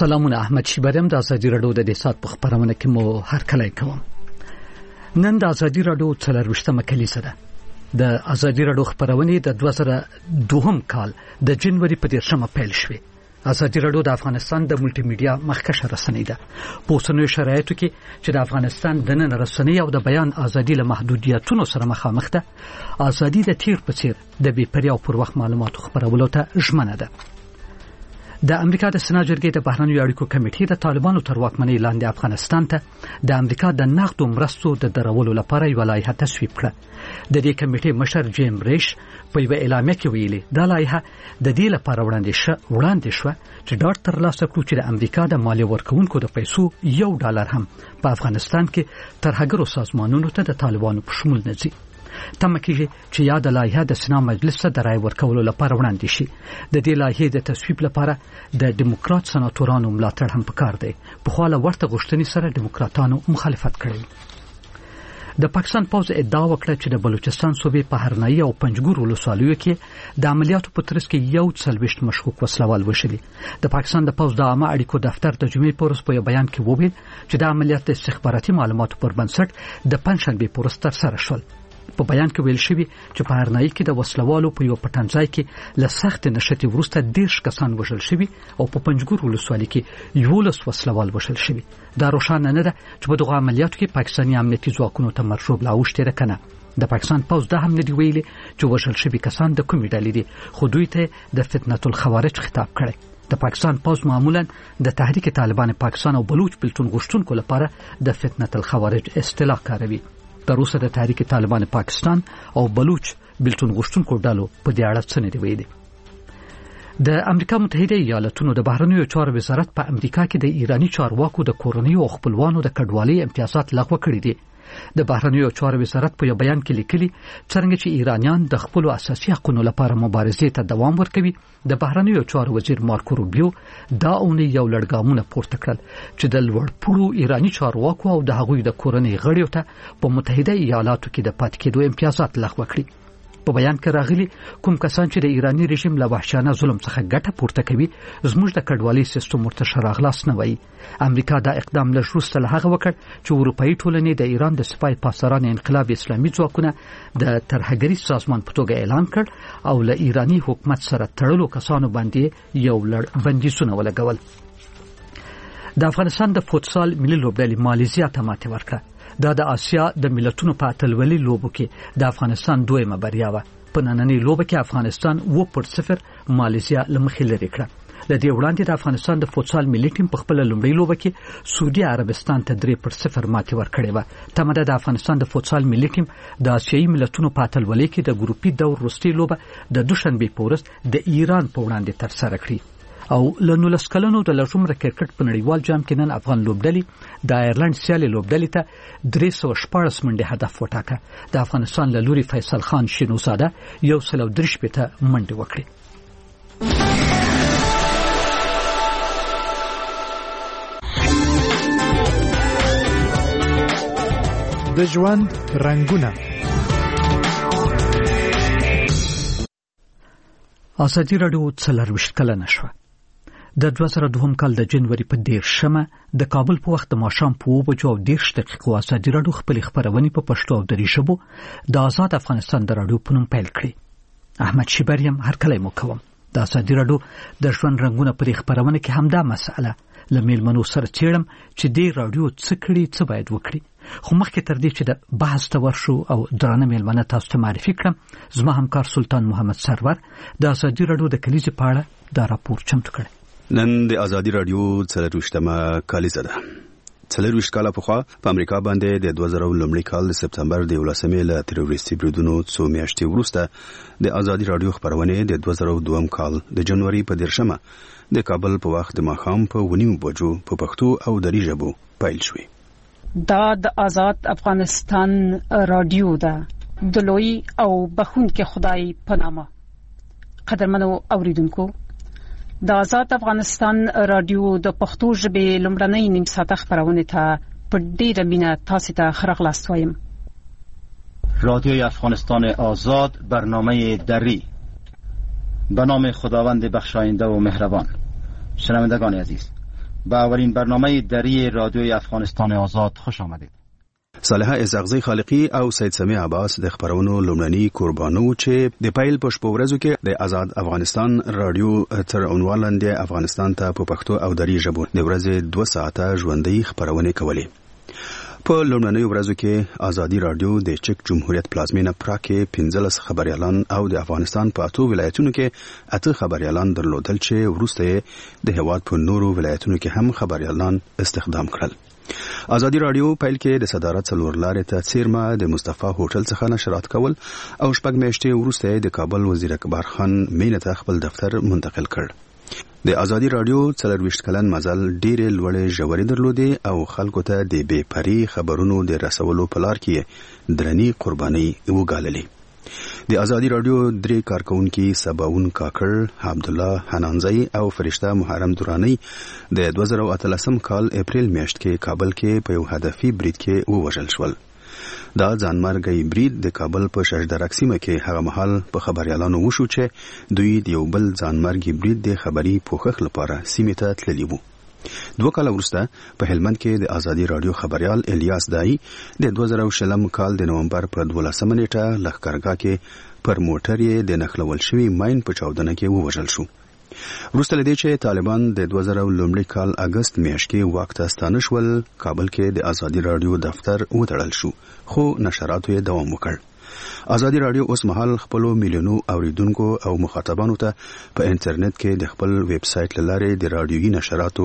سلامونه، احمد شیبریم د ازادي رادیو د سات په خبرونه کې مو هر کله کوم. نن د ازادي رادیو 24مه کلیسه ده. د ازادي رادیو خبرونه د 2002 کال د جنوري په 10مه پیل شوه. ازادي رادیو د افغانستان د ملټي میډیا مخکشه رسنۍ ده. په اوسنیو شرایطو کې چې د افغانستان د نن رسنۍ او د بیان ازادي له محدودیتونو سره مخامخ ده، ازادي د تیر په څیر د بې پریا او پر وخت معلوماتو خبرولو ته ژمنه ده. د امریکا د سنا جرګې د بهرنیو اړیکو کمیټې د طالبانو تر واکمنۍ لاندې افغانستان ته د امریکا د نقدو مرستو د درولو لپاره یو لایحه تصویب کړه. د دې کمیټې مشر جیم ریش په یو اعلامیه کې ویلي دا لایحه د دې لپاره وړاندې شوه چې ډاډ ترلاسه کړو چې د امریکا د مالیه ورکوونکو د پیسو $1 هم په افغانستان کې ترهګرو سازمانونو ته د طالبانو په شمول نه ځي. تمه کیږي چې یاد لایحه د سنا مجلس ته د رای ورکولو لپاره وړاندې شي. د دې لایحې د تصویب لپاره د ډیموکرات سناتورانو ملاتړ هم پکار دی. په خواله ورته غوښتنې سره ډیموکراتانو مخالفت کړی. د پاکستان پوز ادعا وکړه چې د بلوچستان صوبې په هرنایي او پنجګور ولسوالیو کې د عملیاتو په ترڅ کې 41 مشکوک وسلوال وشلي. د پاکستان د پوز د عامه اړیکو دفتر د جمعې په ورځ په بیان کې وویل چې د عملیات د استخباراتي معلوماتو پر بنسټ د پنځشنبه په ورځ ترسره شول. په بیان کې ویل شوی چې په هرنایي کې د وسلوالو په یو پټنځای کې له سخت نشټي وروسته 10 کسان وژل شوي او په پنجګور ولسوالۍ کې 11 وسلوال وژل شوي. دا روښانه نه ده چې په دغه عملیاتو کې پاکستاني امنیتي ځواکونو ته مرشوب لا اوښتره کنه. د پاکستان پوز دا هم ندی ویلي چې وژل شوي کسان د کومې ډلې دي، خو دوی ته د فتنه الخوارج خطاب کړي. د پاکستان پوز معمولا د تحریک طالبان پاکستان او بلوچ بلتون غشتونکو لپاره د فتنه الخوارج اصطلاح کاروي. تر اوسه د تحریک طالبان پاکستان او بلوچ بلتون غشتونکو ډلو په دې اړه څه نه دی ویلي. د امریکا متحده ایالاتونو د بهرنیو چارو وزارت په امریکا کې د ایرانی چارواکو د کورنۍ او خپلوانو د کډوالۍ امتیازات لغوه کړي دي. د بهرنیو چارو وزارت په یو بیان کې لیکلي څنګه چې ایرانیان د خپل اساسي حقوقو لپاره مبارزې ته دوام ورکوي. د بهرنیو چارو وزیر مارکو روبیو دا اونۍ یو لړګامونه پورته کړل چې د لوړپوړو ایرانی چارواکو او د هغوی د کورنۍ غړیو ته په متحده ایالاتو کې د پاتې کېدو امتیازات لغوه کړي. په بیان کې راغلي کوم کسان چې د ایرانی رژیم له وحشیانه ظلم څخه ګټه پورته کوي زموږ د کډوالۍ سیستم ورته شراغلاس نه وایي. امریکا دا اقدام له وروسته له هغه وکړ چې اروپאי ټولنې د ایران د سپای پاسداران انقلاب اسلامي ځواکونه د ترهګري سازمان په توګه اعلان کړ او له ایرانی حکومت سره تړلو کسانو باندې یو لړ بندیزونه ولګول. د افغانستان د فوتسال ملي لوبډلې ماليزیا ته ماتې ورکړه. دا د آسیا د ملتونو په اتلولۍ لوبو کې د افغانستان دویمه بریا وه. په نننۍ لوبه کې افغانستان 0-0 ماليزیا له مخې لرې کړه. له دې وړاندې د افغانستان د فوتسال ملي ټیم په خپل لومړۍ لوبه کې سعودي عربستان ته 3-0 ماتې ورکړې وه. تمه ده د افغانستان د فوتسال ملي ټیم د آسیایي ملتونو په اتلولۍ کې د ګروپي دور وروستۍ لوبه د دوشنبه په ورځ د ایران په وړاندې ترسره کړي. او له 19 کلونو د لږمره کرکټ په نړیوال جام کې نن افغان لوبډلې د آیرلند سیالي لوبډلې ته 314 منډه هدف وټاکه. د افغانستان له لوري فیصل خان شینوزاده 133 منډه وکړه. د ژوند رنگونه. ازادي رادیو 24 کلنه شوه. د 2002 کال د جنوري په 10مه د کابل په وخت د ماښام په 2:10 ازادي رادیو خپل خبرونه په پښتو او دری ژبه د آزاد افغانستان د رادیو په نوم پیل کړې. احمد شیبریم هر کله مو کوم. د ازادي رادیو د ژوند رنگونه پر خبرونه کې همدا مسأله لمیلمنو سره چیرم چې د رادیو څه کړي څه باید وکړي. خو مخکې تر دې چې د بحث ته ورشو او درانه میلمنه تاسو ته معرفي کړم، زما همکار سلطان محمد سرور د ازادي رادیو د کلیزې په اړه دا راپور چمتو کړی. نن د ازادي رادیو 24مه کلیزه ده. 24 کال پخوا په امریکا باندې د 2000 لومړي کال د سپتمبر د 11مې له تروریستي بریدونو څو میاشتې وروسته د ازادي رادیو خبرونه د 2002 کال د جنوري په 10مه د کابل په وخت د ماښام په 9 بجو په پښتو او دری ژبه پیل شوې. دا د آزاد افغانستان رادیو ده. د لوی او بخونکي خدای په نامه. قدرمنو اوریدونکو، د آزاد افغانستان رادیو د پښتو ژبې لومړنۍ نیم ساعته خبرونه ته په ډیره مینه تاسو ته خراغلاست وایم. رادیوی افغانستان آزاد، برنامه دری. به نام خداوند بخشاینده و مهربان. شنوندگان عزیز، به اولین برنامه دری رادیوی افغانستان آزاد خوش آمدید. صالحه ازغزی خالقی او سید سمیع عباس د خبرونو لومړني قربانو چې د پایل پښپورزو کې د آزاد افغانستان رادیو تر عنوان لاندې افغانستان ته په پښتو او دری ژبه د ورځې 2 ساعته ژوندۍ خبرونه کولې. په لومړنۍ ورځو کې آزادي رادیو د چک جمهوریت پلازمینه پراکه 15 خبريالان او د افغانستان په 8 ولایتونو کې 8 خبريالان درلودل چې وروسته د هواد په نورو ولایتونو کې هم خبريالان استخدام کړل. آزادي رادیو پیل کې د صدارت څلور لارې ته څیرمه د مصطفی هوټل څخه نشرات کول او شپږ میاشتې وروسته د کابل وزیر اکبر خان مینه ته خپل دفتر منتقل کړ. د آزادي رادیو 24 کلن مزل ډېرې لوړې ژورې درلودې او خلکو ته د بې پرې خبرونو د رسولو په لار کې درنې قرباني وګاللې. د آزادي رادیو درې کارکونکي سباون کاکړ، عبد الله حنانزی او فرشته محرم دورانی د 2013 کال اپریل میاشت کې کابل کې په یو هدفي برید کې ووژل شول. دا ځانمرګي برید د کابل په شجدرک سیمه کې هغه مهال په خبريالانو وشو چې دوی د یو بل ځانمرګي برید د خبري پوښښ لپاره سیمه ته تللی وو. 2 کال وروسته په هلمند کې د آزادي رادیو خبريال الیاس دای د 2020 کال د نومبر پر 12 نیټه لخرګه کې پر موټر یې د نخلول شوی ماین په چاودنه کې ووژل شو. وروسته لدې چې طالبان د 2019 کال اگست میاشت کې واک ته ستانه شول، کابل کې د آزادي رادیو دفتر وتړل شو، خو نشراتو یې دوام وکړ. آزادي رادیو اوس مهال خپل میلیونو اوریدونکو او مخاطبانو ته په انټرنیټ کې د خپل ویب سټ لاره د رادیوي نشراتو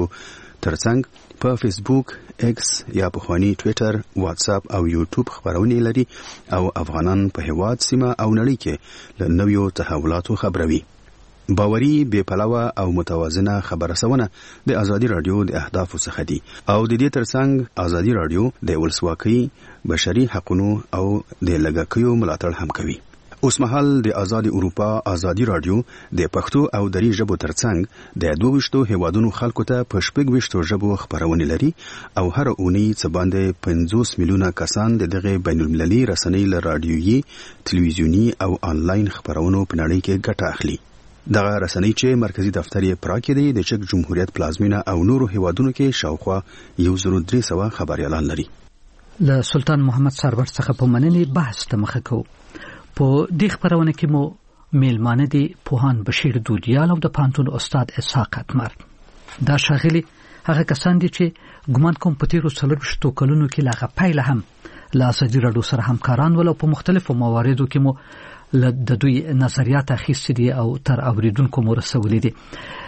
ترڅنګ په فیسبوک، ایکس یا په خواني ټوئیټر، واتس اپ او یوټیوب خبرونه لري او افغانان په هواد سیمه او نړۍ کې له نویو تحولاتو خبروي. باوري، بې پلوه او متوازنه خبررسونه د آزادي رادیو د اهدافو څخه دي او د دې ترڅنګ آزادي رادیو د ولسواکۍ، بشري حقوقو او د لږکیو ملاتړ هم کوي. اوس مهال د آزادي اروپا آزادي رادیو د پښتو او دری ژبو ترڅنګ د 22 هیوادونو خلکو ته په 26 ژبو خبرونه لري او هر اونۍ څه باندې 50 میلیونه کسان دغه بین المللي رسنۍ له رادیويي، تلویزیونی او آنلاین خبرونو په نړۍ کې ګټه اخلي. دغه رسنۍ چې مرکزی دفتر یې پراکه دی د چک جمهوریت پلازمینه او نورو هیوادونو کې شاوخوا 1300 خبريالان لري. له سلطان محمد سرور څخه په مننې بحث ته مخه کو. په دې خبرونه کې مو میلمانه دي پوهان بشیر دودیال او د پانتون استاد اسحاق اتمر. دا شاغلي هغه کسان دي چې ګمان کوم په تیرو 30 کلونو کې لاغه پایله هم لا آزادي رادیو سره همکاران ول په مختلفو مواردو کې مو د دوی نظریات اخیستي دي او تر اوریدونکو مو رسولې دي.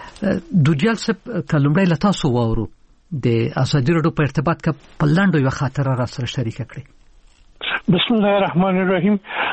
دودیال صاحب کلمړی له تاسو وورو د آزادي رادیو په ارتباط کې په لاندو یو خاطره را سره شریک کړئ. بسم الله الرحمن الرحیم.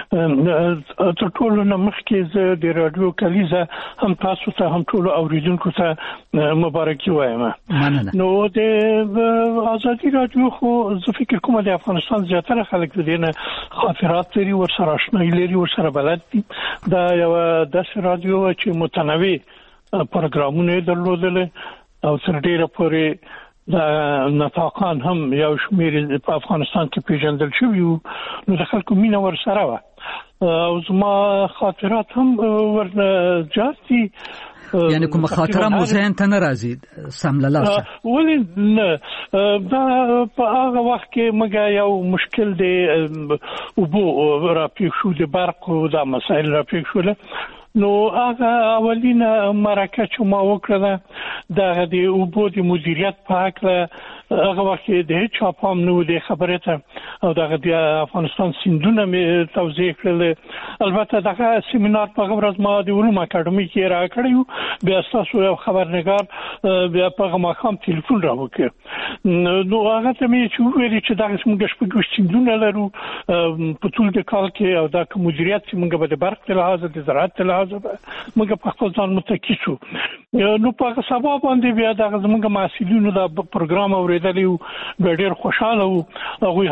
تر ټولو نه مخکې زه د رادیو کلیزه هم تاسو ته هم ټولو اوریدونکو ته مبارکي وایم. نو د آزادي رادیو خو زه فکر کوم د افغانستان زیاتره خلک د دې خاطرات لري، ورسره آشنایي لري، ورسره بلد دي. دا یو داسې رادیو چې متنوع پروګرامونه درلودل او تر ډیره پورې د نطاقان هم یو شمیر په افغانستان کې پیژندل شوی وو. نو د خلکو مینه ورسره و او زما خاطرات هم ورنه جاتي. یعنی کوم خاطره مو ذهن ته ناراضي سملاله ولې نه دا په هغه وخت کې مګا یو مشکل دی او بو را پیښو د برق او د مسایل را پیښول. نو هغه اولینه مرکه چې ما وکړه د اوبو د مدیریت په اړه هغه وخت د چا پام نو د خبره ته او د افغانستان سیندونه مې توضیح کړل. البته دغه سیمینار په غوړز ما د علوم اکاډمي کې را کړیو، بیا تاسو یو خبرنګار بیا په مخام ټلیفون را وکړ. نو هغه ته مې چې ویل چې دغه څنګه شپږ سیندونه لرو په ټول د کال کې او د مدیریت څنګه به د برق له لحاظه د زراعت له لحاظه موږ په خپل ځان متکی شو. نو په سبب باندې بیا د زموږ مسؤلینو د پروګرام اوریدلی ډېر خوشاله وو. هغه حتی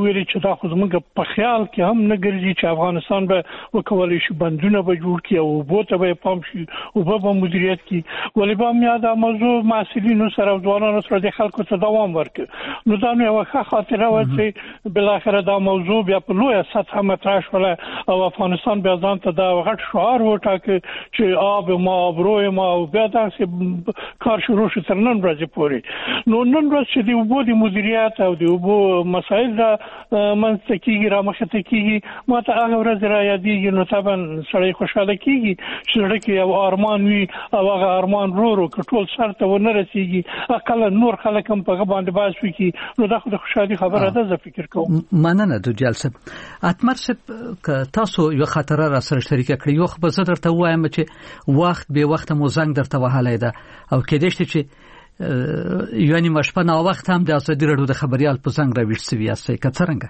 ویلي چې دا خو زموږ په خیال کې هم نه ګرځي چې افغانستان به وکولای شي بندونه به جوړ کړي او بوته به پام شي او به مدیریت کړي ولې به میا دا موضوع مسؤلینو سره او ځوانانو سره د خلکو ته دوام ورکړي نو دا نو یو ښه خاطره و چې بل اخر دا موضوع بیا په لویه سطح مطرح شوه او افغانستان بیا ځان ته دا غټ شعار وټاکه چې آب ما ابروي ما او بیا تاسو کار شروع شو تر نن ورځې پورې نو نن ورځ چې د وبو د مدیریت او د وبو مسایل دا منځکیږي را مخته کیږي ما ته هغه ورځ را یادېږي نو طبعا سړی خوشاله کیږي چې لکه یو ارمان وي او هغه ارمان ورو کټول سر ته ونه رسیږي اقل نور خلک هم په باندې باز وکي نو دا خو د خوشالي خبره ده زه فکر کوم مننه د جلسه اتمر صاحب تاسو یو خاطره را سره شریک کړی یو خو زه درته وایم چې وخت به وخت مو زنګ درته وهاله ده او کېدې چې یعنی مشپنه وخت هم د ازادي راډیو د خبريال په څنګه راوښت سوي اسې کڅرنګ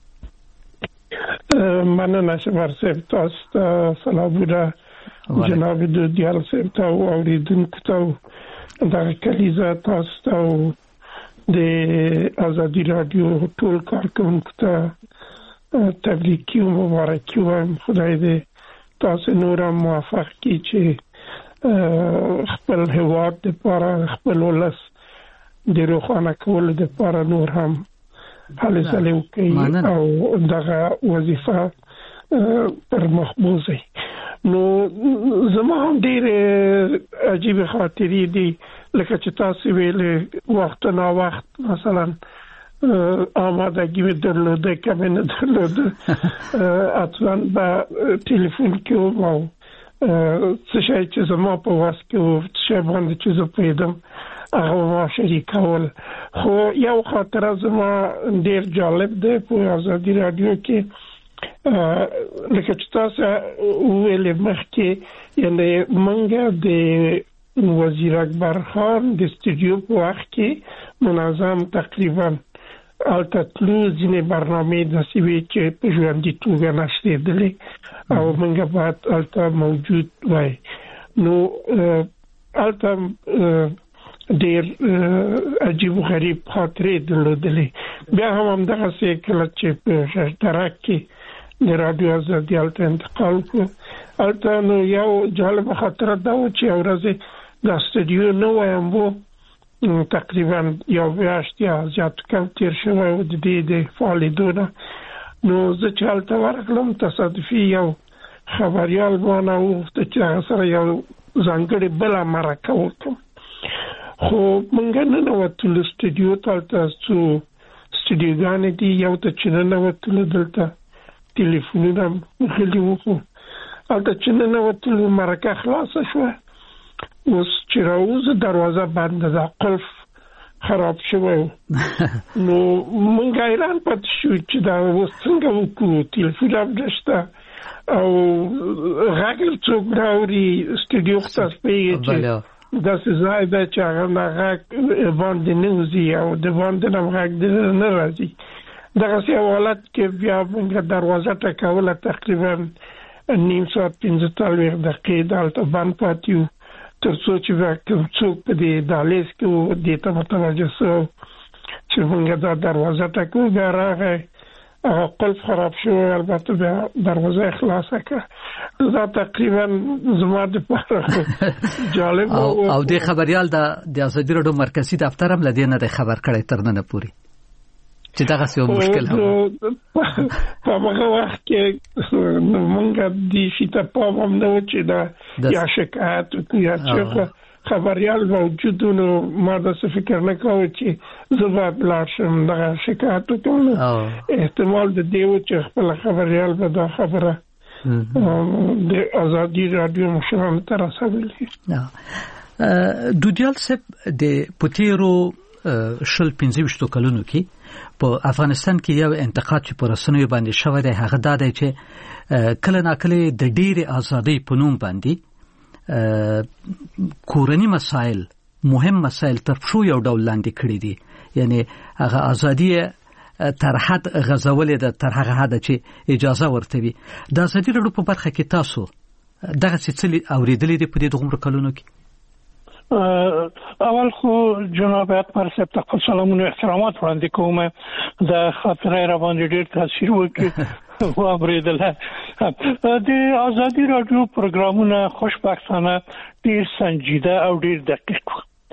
مننه شمار صاحب تاسو سلامونه جناب د دیال صاحب ته اوریدونکو ته دا کلیزه تاسو د ازادي راډیو ټول کارکونکو ته تبریک او مبارکي وایم خدای دې تاسو نور موفق کړي چې خپل هواد د پاره خپل ولس د روښانه کولو د پاره نور هم هلې سلام کوي او دغه وظیفه پر مخبوزه نو زما هم ډېر عجیب خاطرې دي لکه چې تاسو ویل وخت نه وخت مثلا آمادگی درلوده کمی ندرلوده اطلاً با تلفن که ما څه شي چې زما په واس کې و چې باندې چې زه پیدم هغه ما شریکول خو یو خاطره زما ډیر جالب ده په ازادي راډیو کې لکه چې تاسو ویلې مخکې یعنی منګه د وزیر اکبر خان د استودیو په وخت کې منظم تقریبا التطلو ځینې برنامه د سیوی چې په ژوندۍ توګه نشریدلې او موږ باید الته موجود وای نو الته ډېر عجیب غریب خاطرې درلودلې بیا هم دغه څه کله چې په اشتراک کې د رادیو ازادي الته انتقال کړ الته نو یو جالب خاطره دا و چې ورځ د استودیو نو وایم وو تقریبا یو میاشت یا زیات کم تیر شوی و د دې د فعالیتونو نو زه چې هلته ورغلم تصادفي یو خبریال مانه وغوښته چې هغه سره یو ځانګړې بله مرکه وکړم خو موږ ننوتلو استودیو ته هلته څو استودیوګانې دي یو ته چې ننوتلو دلته تلیفونونه غلي وو خو هلته چې ننوتلو مرکه خلاصه شوه اوس چې راوځه دروازه بنده ده قلف خراب شوی نو مونږ حیران پاتې شو چې دا اوس څنګه وکړو تلیفون هم نشته او غږ څوک راوړي استودیو ته سپېږي چې داسې ځای ده چې هغه نه غږ باندې نه وځي او د باندې نه غږ نه راځي دغسې حالت کې بیا مونږ دروازه ټکوله تقریبا نیم ساعت 45 دقیقې دلته بند پاتې وو تر څو چې څوک په دې دهلیز کې دې ته متوجه شو چې موږ دا دروازه ټکو بیا راغی هغه قلف خراب شو البته بیا دروازه خلاصه کړه دا تقریبا زما د پاره جالب او د خبريال د ازادي راډیو مرکزی دفتر هم لدی نه خبر کړی تر نن پورې چې دا څه مشکل هم په هغه وخت کې موږ د شته په موږ چې دا یا شکایت یا چې خبريال موجود نو ما د فکر نه کوم چې زه به لاشم دا شکایت کوم احتمال د دیو چې خپل خبريال به دا خبره د ازادي راډیو مشرانو ته رسولي دوجال سپ د پوتیرو شل 15 کلونو کې په افغانستان کې یو انتقاد چې پر رسنیو باندې شوی دی هغه دا دی چې کله ناکله د ډېرې ازادۍ په نوم باندې کورنی مسائل مهم مسائل تر شو یو ډول لاندې کړی دي یعنی هغه ازادي تر حد غزولې ده تر هغه حد چې اجازه ورته وي د ازادي راډیو په برخه کې تاسو دغه څه اوریدلې دي په دې دومره کلونو کې اول خو جناب اکبر صاحب ته سلامونه احترامات وړاندې کوم د خاطره را باندې ډېر تاثیر وکړي و اوریدل. د ازادي رادیو پروګرامونه خوشبختانه ډېر سنجیده او ډېر دقیق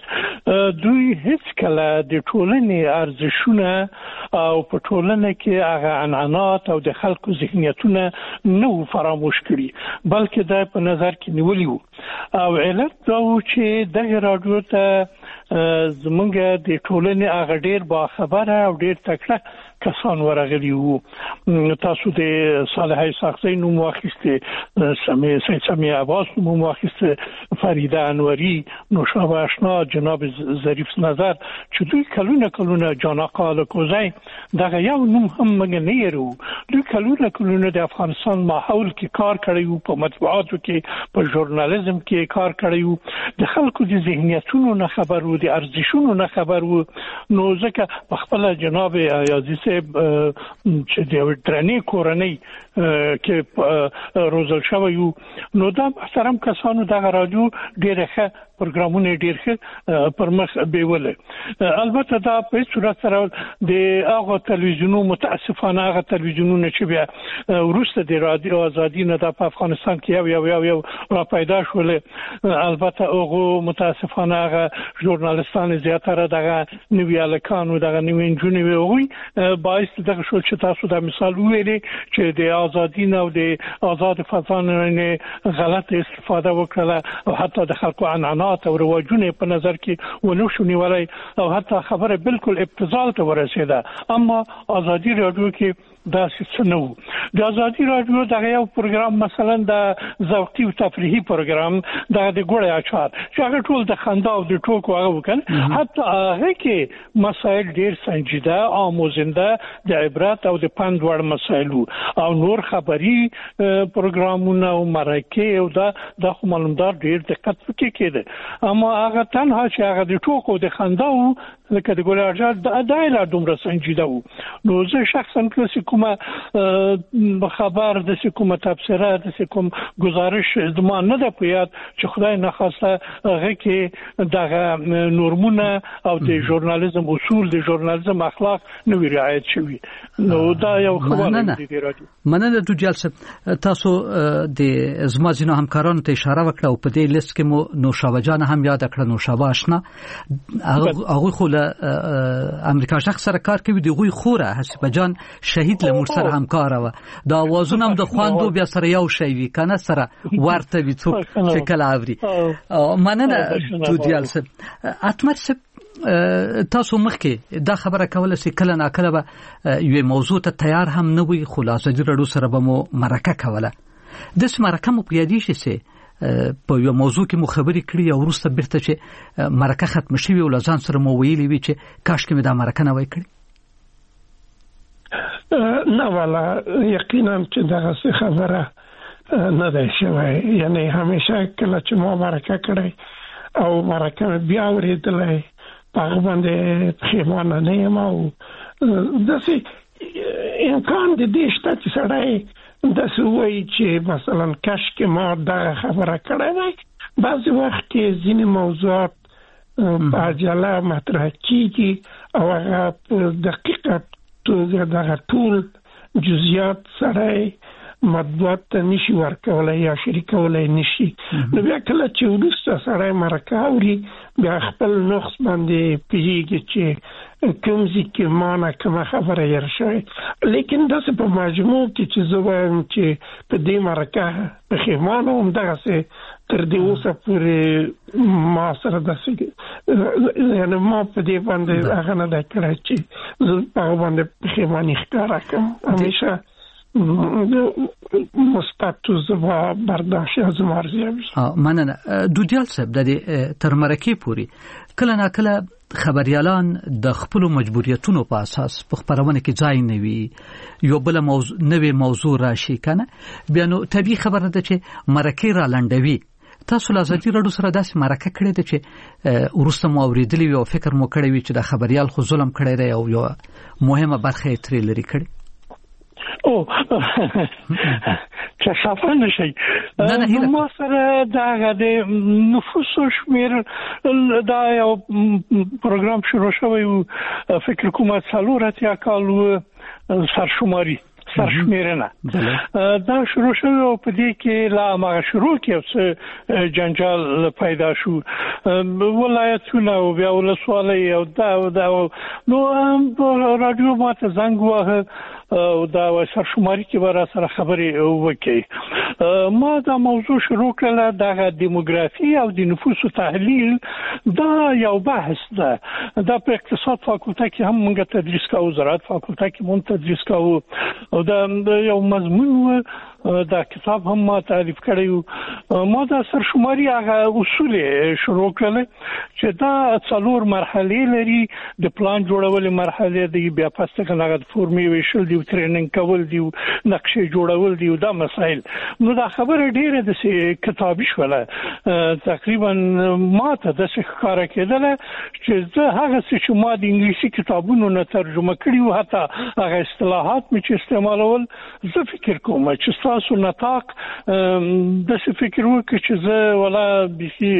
دوی هیڅ کله د ټولنې ارزښتونه او په ټولنه کې هغه عنعنات او د خلکو ذهنیتونه نه فراموش کړي بلکې دا په نظر کې نیولي وو او علت دا و چې دغه رادیو ته زمونږ د ټولنې هغه ډېر باخبره او ډېر تکړه کسان ورغلي وو. تاسو د صالح ساقزی نوم واخیسته، سمیع عباس نوم واخیسته، فریده انوری، نوشابه اشنا، جناب ظریف نظر چې دوی کلونه جاناقا الکوزی دغه یو نوم هم موږ نه یرو. دوی کلونه د افغانستان ماحول کې کار کړی وو، په مطبوعاتو کې، په ژورنالیزم کې کار کړی وو، د خلکو د ذهنیتونو نه خبر وو، د ارزښتونو نه خبر وو. نو ځکه په خپل جناب ایازي چې د درنې کورنۍ کې روزل شوی یو، نو دا محترم کسانو دغه رادیو ډېر ښه پروګرامونه ډېر ښه پر مخ بیول. البته دا په صورت سره د هغه تلویزیونونو متاسفانه هغه تلویزیونونه چې بیا وروسته د رادیو ازادي نه د افغانستان کې یو را پیدا شول، البته هغه متاسفانه هغه ژورنالیستان زیاتره دغه نوی الکانو دغه نوی انجونی وي باعث دغه شو چې تاسو دا مثال ویلي چې د ازادي نه او د آزاد فضا نه غلط استفاده وکړه او حتی د خلکو عنعنات او رواجونه په نظر کې ونه شو نیولای او حتی خبره بالکل ابتذال ته ورسېده. اما ازادي رادیو کې دا څه نه وو. د ازادي رادیو دغه یو پروګرام مثلا د ذوقي او تفریحي پروګرام د ګوړې اچار چې هغه ټول د خندا او د ټوکو هغه وکړ، حتی هغه کې مسائل ډېر سنجیده آموزنده د عبرت او د پند وړ مسائل او نور خبري پروګرامونه او مرکه او د معلومات ډېر دقت وکړي کېده. اما هغه تنها چې هغه د ټوکو د خندا او لکه د ګوړې اچار د دایره دومره سنجیده وو. نو زه شخصا که کومه خبر د کومه تبصره د کوم گزارش زما نه ده په یاد چې خدای نه خواسته هغه کې دغه نورمونه او د ژورنالیزم اصول د ژورنالیزم اخلاق نه وی رعایت شوی. نو دا یو خبره دی رادیو. مننه د جلسه تاسو د زما ځینو همکارانو ته اشاره وکړه او په دې لیست کې مو نوشابه جان هم یاد کړه. نوشابه آشنا هغه خو له امریکا شخص سره کار کوي، دغه خوره حسب جان شهید لمر سره همکار و دا اوازونه هم د خواندو بیا سره یو شی وی کنه سره ورته وی څو چې کله اوري. مننه تو جلسه اتمر تاسو مخکې دا خبره کوله چې کله ناکله به یو موضوع ته تیار هم نه وي، خلاصه د رادیو سره به مو مرکه کوله. د سم مرکه مو پیادي شي په یو موضوع کې مخبري کړی او وروسته بیرته چې مرکه ختم شي او لازم سره مو ویلي وي چې کاش کې مې دا مرکه نه وای کړی. نه والا یقینا چې دا څه خبره نه ده شوی. یعنی همیشه کله چې ما مرکه کړی او مرکه بیا ورېدلای په باندې پښیمانه نه یم او داسې امکان دې شته چې سړی داسې وایي چې مثلا کاش کې ما دا خبره کړې وای. بعضې وخت کې ځینې موضوعات په عجله مطرح کېږي او هغه په دقیقه دغه ټول جزئیات سره مطبوعات ته نشي ورکولای یا شریکولای نشي. نو بیا کله چې وروسته سره مرکه اوري بیا خپل نقص باندې پیږي چې کوم ځکه مانه کوم خبره یې شوی. لیکن داسې په مجموع کې چې زه وایم چې په دې مرکه پښیمانه وم دغسې تر دې اوسه پورې ما سره داسې یعنی ما په دې باندې هغه نه ده کړی چې زه په هغه باندې پښیماني ښکاره کړم. همیشه مثبت زما برداشت از مرزی مننه. دودیال صاحب د تر مرکه پوری کله نا کله خبريالان د خپل مجبوریتونو په اساس په خبرونه کې ځای نه وي، یو بل نوې موضوع راشي کنه، بیا نو طبيعي خبره ده چې مرکه را لنډوي. تاسو لازمي رادیو سره داسې مرکه کړې ده چې ورسته مو اوریدلې او فکر مو کړی وي چې د خبريال خو ظلم کړی دی او یو مهمه برخه یې ترې لري کړی. چې خفه نشي. ما سره دا د نفوس شمیر دا یو پروګرام شروع شوی او فکر کوم څلورتیا کال سرشماري سرشمیرنه دا شروع شو او په دې کې لا ما شروع کې جنجال پیدا شو ولایتونه او بیا ولسوالۍ او دا نو رادیو ما ته زنګ واه او دا سرشماري کې ورا سره خبرې وکړي. ما دا موضوع شروع کړل د دیموګرافي او د نفوس تحلیل دا یو بحث ده. دا په اقتصاد فاکولټه کې هم موږ تدریس کوو، زراعت فاکولټه کې موږ تدریس کوو او دا یو مضمون دا کتاب هم ما تعریف کړی. ما دا سرشماري هغه اصول شروع کړل چې دا څلور مرحله لري. د پلان جوړول مرحله دی، بیا پسته کنه فورمې ویشل دی، ټریننګ کول دی، نقشې جوړول دی، دا مسائل. نو دا خبره ډیره د کتابي شوله تقریبا ما ته د ښکارا کېدله چې زه هغه څه چې ما د انګلیسي کتابونو نه ترجمه کړی او حتی هغه اصطلاحات مې چې استعمالول زه فکر کوم چې تاسو نطاق د څه فکر وکړي چې زه ولا بيخي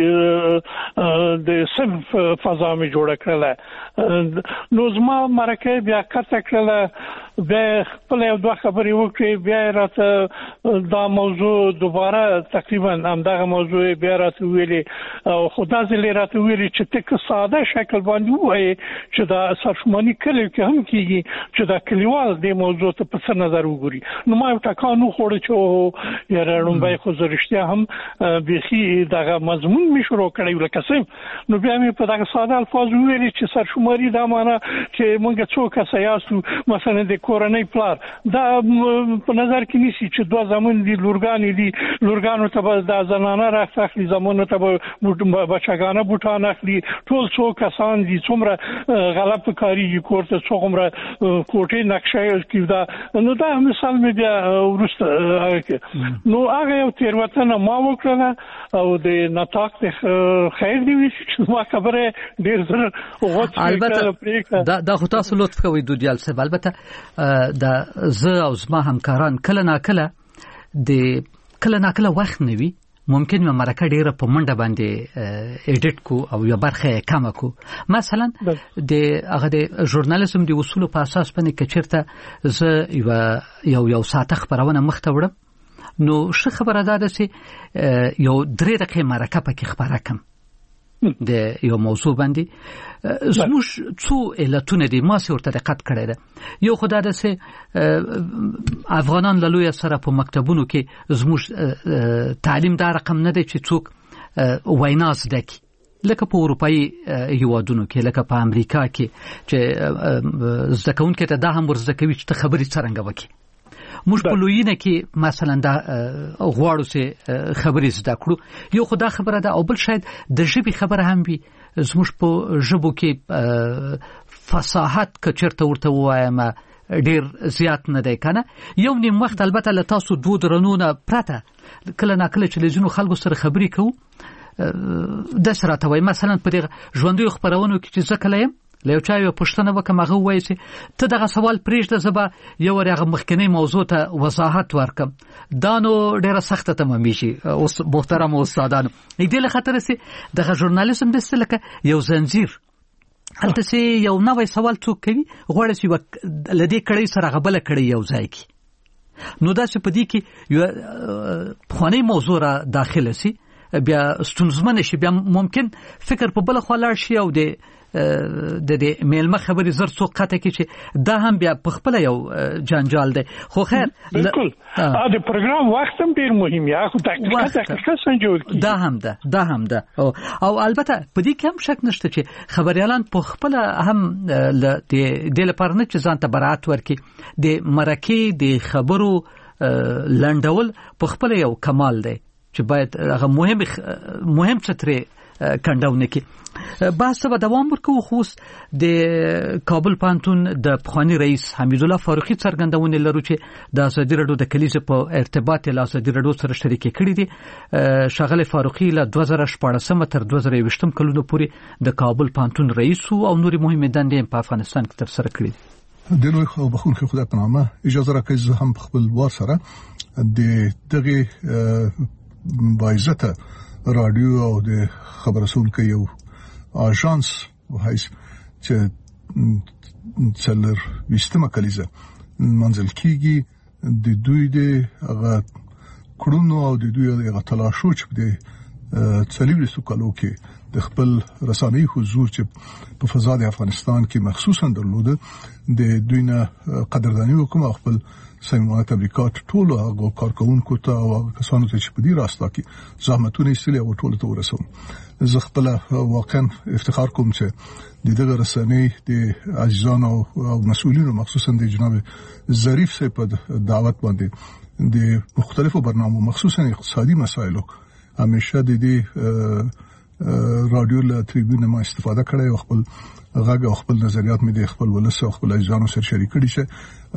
د صنف فضا مې جوړ کړله. نو زما مرکه بیا کته کړله، بیا خپل یو دوه خبرې وکړې، بیا راته دا موضوع دوباره تقریبا همدغه موضوع بیا راته ویلې او خدا دې راته ویلې چې ته ساده شکل باندې وایې چې دا سرشماري کلی کې هم کیږي چې دا کلیوال دې موضوع ته په څه نظر وګوري. نو ما یو ټکانو خوړ چې یا رڼبای خو زرشتیا هم بيخي دغه مضمون می شروع کړی ولکه نو بیا مې په دغه ساده الفاظ ویلې چې سرشماري دا معنی چې موږ څوک سیاسو مثلا د کورنۍ پلار دا په نظر کې نیسی چې دوه زمون دي لورګان دي، لورګانو ته د زنانه راځي، زمونو ته بچګانه بوټان اخلي، ټول څو کسان دي، څومره غلط کاری کوړه، څومره کوټې نقشه کې دا. نو دا مثال مې بیا ورسته نو هغه یو تیروتنه ما وکړه او د نطاق خیر دی چې ما خبره ډیر زر وغوښته. البته دا خو تاسو لطف کوئ دودیال صاحب، البته دا زه او زما همکاران کله ناکله وخت نوي ممکن مې مرکه ډیره په منډه باندې ایډیټ کو او یو برخه کم کو. مثلا د هغه د ژورنالیزم د اصول په اساس باندې کچرته زه یو ساعت خبرونه مخته وړم، نو څه خبره ده چې یو 3 دقیقې مرکه پکې خبره کم د یو موضوع باندې. زموږ څو علتونه دي ما سره ورته دقت کړی ده. یو خدای ده چې افغانان له لوی سره په مکتبونو کې زموږ تعلیم دا رقم نه دی چې څوک وینا زده کی لکه په اروپאי هیوادونو کې، لکه په امریکا کې چې زده کوونکي ته دا هم ورزده کوي چې خبرې څنګه وکړي. موږ په لویینه کې مثلا دا غواړو چې خبرې زده کړو، یو خدای خبره ده او بل شاید د ژبې خبره هم وي. زموږ په ژبو کې فصاحت کچرته ورته وایم ډیر زیات نه دی کنه. یو نیم وخت البته له تاسو دوه درنونه پرته کله ناکله چې لزینو خلکو سره خبرې کوو د سره ته وای مثلا په دې ژوندۍ خبرونو کې چې ځکه لایم له چا یو پښتنه وکم هغه وایي چې ته دغه سوال پریږده زبا یو ورغه مخکنی موضوع ته وضاحت ورکم. دا نو ډیره سخته تمامي شي او محترم استادانو دې له خاطر سي دغه ژورنالیزم د سلکه یو زنجیر هلته سي یو نوې سوال څوک کوي غواړي چې لدې کړي سره غبل کړي یو ځای کې. نو دا چې په دې کې یو خونی موضوع را داخله سي بیا ستونزمن شي، بیا ممکن فکر په بل خو لاړ شي او د میلمه خبرې زر څو قطه کې چې دا هم بیا په خپل یو جنجال دی. خو خیر بالکل د پروګرام وخت هم ډیر مهم یا خو دقیقه څنګه کی دا هم ده او البته په دې کې هم شک نشته چې خبريالان په خپل هم د لپاره نه چې ځان ته برات ورکي د مرکه د خبرو لندول په خپل یو کمال دی چې باید هغه مهم څه کنداونه کې باسه به دوام ورکو. خو د کابل پانتون د پخوانی رئیس حمید الله فاروقي څرګندونه لرو چې د ازادي رادیو د کلیزې په ارتباط له ازادي رادیو سره شریک کړي دي. شغله فاروقي له 2014 تر 2020 کلونو پورې د کابل پانتون رئیس او نوري مهمه دندې په افغانستان کې تر سره کړې. د لوی خو بخون خدای په نامه اجازه راکړئ زه هم خپل وار سره د دغه بایزته رادیو او د خبر رسونکو یو اژانس وهایس چې څلور وشتمه کلیزه منځل کیږي د دوی د هغه کړونو او د دوی هغه تلاشو چې د څلورو کالو کې د خپل رساني حضور چې په فضا د افغانستان کې مخصوصا درلوده د دوی نه قدردانی وکم او خپل سیمه تبریکات ټول هغه کارکونکو ته او کسانو ته چې په دې راستا کې زحمتونه ایستلي او ټول ته ورسوم. زه خپل واقعا افتخار کوم چې دغه رسنۍ د عزیزانو او مسؤلینو مخصوصا د جناب ظریف صاحب په دعوت باندې د مختلفو برنامو مخصوصا اقتصادي مسایلو همیشه د دې رادیو له تریبیون ما استفاده کړې او خپل غږ او خپل نظریات مې د خپل ولس او خپل عزیزانو سره شریک کړي چې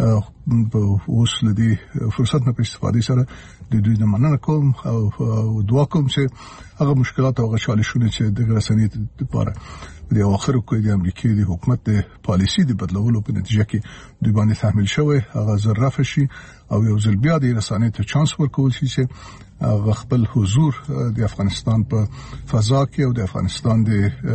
اوس لدی فرصت نه په استفاده سره د دوی د مننه کوم او دعا کوم چې هغه مشکلات او چالشونه چې د رسنۍ لپاره د اخر کې د امریکای د حکومت د پالیسي د بدلولو په نتیجه کې دوی باندې تحمیل شوی هغه ظرف شي او یو ځل بیا د رسنۍ ته چانس ورکول شي چې خپل حضور د افغانستان په فضا کې او د افغانستان د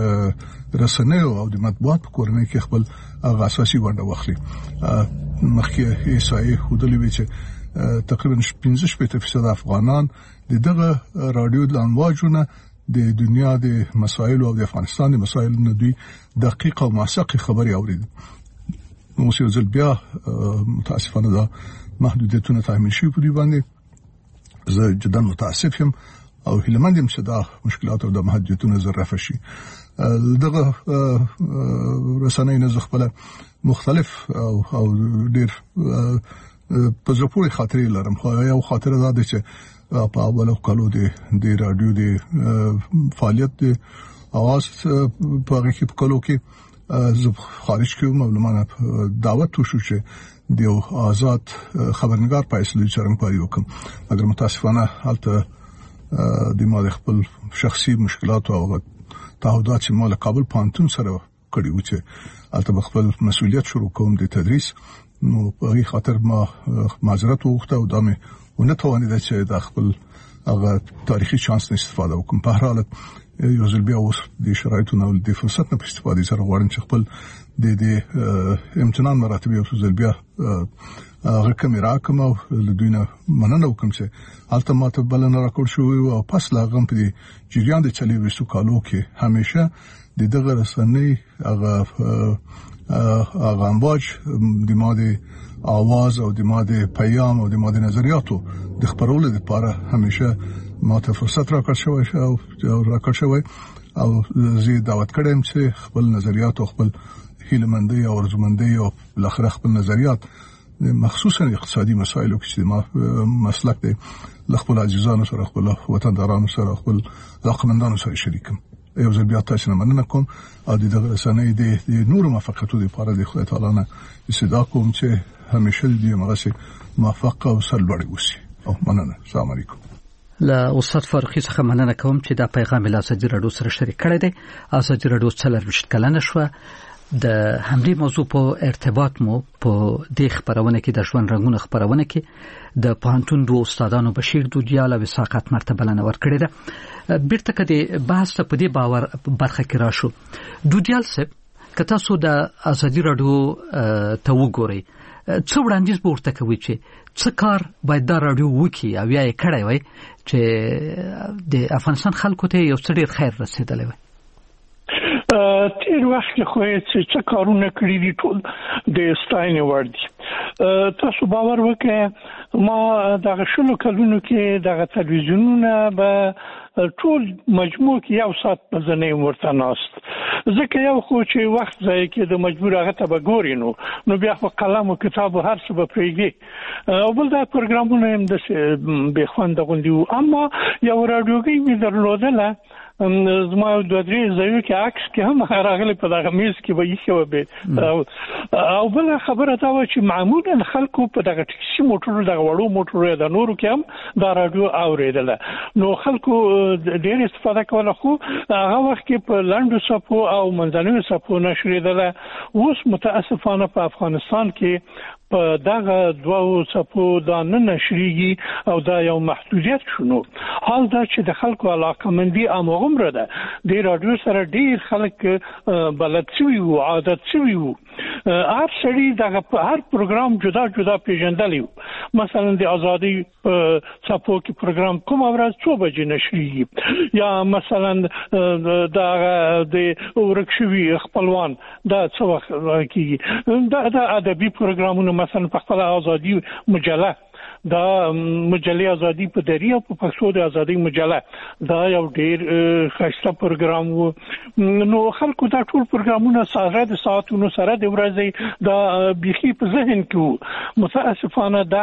رسنۍ او د مطبوعات په کورنۍ کې خپل اساسي ونډه واخلي. مخکې ایسای خودلې وی چې تقریبا 15% افغانان دغه رادیو د امواجونه د دنیا د مسایل او د افغانستان د مسایل نه دوی دقیق او موثق خبري اوري. نو څه ځل بیا متاسفانه دا محدودیتونه تحمیل شي په دې باندې زه جدا متاسف یم او هیلمند یم چې دا مشکلات او د محدودیتونه ظرف شي. دغه رسنۍ نه خپل مختلف او ډیر په ځپوري خاطرې لرم. خو یو خاطر دا ده چې په اولو کالو د رادیو د فعالیت د اواز په هغه کې په کالو کې زه خارج کې معلومات دعوت وشو چې د آزاد خبرنگار په اصلي چرنګ پاري وکم مګر متاسفانه حالت د ما خپل شخصي مشکلات او تعهدات چې مال کابل پانتون سره کړی و چې البته خپل مسؤلیت شروع کوم د تدریس نو په هغه خاطر ما معذرت وغوښته او دا مې ونه توانید چې د خپل هغه تاریخي چانس نه استفاده وکم. په هر حالت یو ځل بیا اوس د شرایطو او د فرصت نه استفاده سره غواړم چې خپل د امتحان مراتب یو ځل بیا هغه کیمرا کوم او دوی نه مننه وکم چې البته ماته بلنه راکړ شو او پس لا غم په جریان د چلی وسو کالو کې همیشه د دغه رسنۍ هغه امواج د ماده आवाज او د ماده پیام او د ماده نظریاتو د خبرولو لپاره همیشه ماته فرصت راکړ شوی او زه دعوت کړم چې خپل نظریات او خپل هیلمندۍ او ارزمندۍ او بالاخره خپل نظریات مخصوصا اقتصادي مسایلو کې چې ما مسلک دی خپل عزیزانو سره خپل وطندارانو سره خپل علاقمندانو سره شریکم. یو ځل بیا تاسو نه مننه کوم او د دغه رسنۍ د نور موفقیتو لپاره د خدای تعالی نه استدا کوم چې همیشه دې مرسته موفق او سرلوړي وشي. او مننه. السلام علیکم. لا استاد فاروقي څخه مننه کوم چې دا پیغام له ازادي رادیو سره شریک کړی دی. ازادي رادیو 24 کلنه شو د همدې موضوع په ارتباط مو په د خبرونه کې د ژوند رنگونه خبرونه کې د پانتون دوه استادانو بشیر دودیال او ساقط مرتبه لنه ورکړی ده. بیرته کدي بحث په دې باور برخه کې راشو. دودیال صاحب کته سو د ازادي رادیو ته وګوري څو وړاندیز به ورته کوي چې څه کار باید د رادیو وکي او یا کړای وي چې د افغانستان خلکو ته یو څه ډیر خیر رسیدلی وي. تیر وخت خو چې کارونه کړی دي ټول د ستاینې وړ دي. تاسو باور وکړئ ما دغه شلو کلونو کې دغه تلویزیونونه به ټول مجموع کې یو سات په ځنې ورته ناست ځکه یو خو چې وخت ځای کې د مجبور هغه ته بګوري نو بیا خو قلم او کتاب هر څه به پریږي او بل دا پروګرامونه هم د به خوند غوندي اما یو رادیوګي مې درلودله زما د درې ځایو کې عکس کې هم راغلي په دغه میز کې وایي خو به او بل خبره دا و چې معمولا خلکو په دغه ټکسي موټرو دغه وړو موټرو د نورو کې هم دا رادیو اوریدله نو خلکو ډېر استفاده کوله خو هغه وخت کې په لاندو صفو او منځنیو صفو نشریدله اوس متاسفانه په افغانستان کې په دغه دوه صفو دا نه نشریږي او دا یو محدودیت شنو حال دا چې د خلکو علاقمندي امغمره ده د رادیو سره ډیر خلک بلد شوی او عادت شوی وو هر سړي دغه هر پروګرام جدا جدا پیژندلی مثلا د ازادي صفو کې پروګرام کوم ورځ 2 بجې نشریږي یا مثلا د ورکشوي خپلوان دا څه وخت کیږي دا ادبي پروګرامونه مثلا په خپل ازادي مجله دا مجله ازادي په دریه په پښتو د ازادي مجله دا یو ډیر خاصه پروګرام وو نو خلکو دا ټول پروګرامونه ساده د ساعتونو سره د ورځې دا بيخي په ذهن کې متاسفانه دا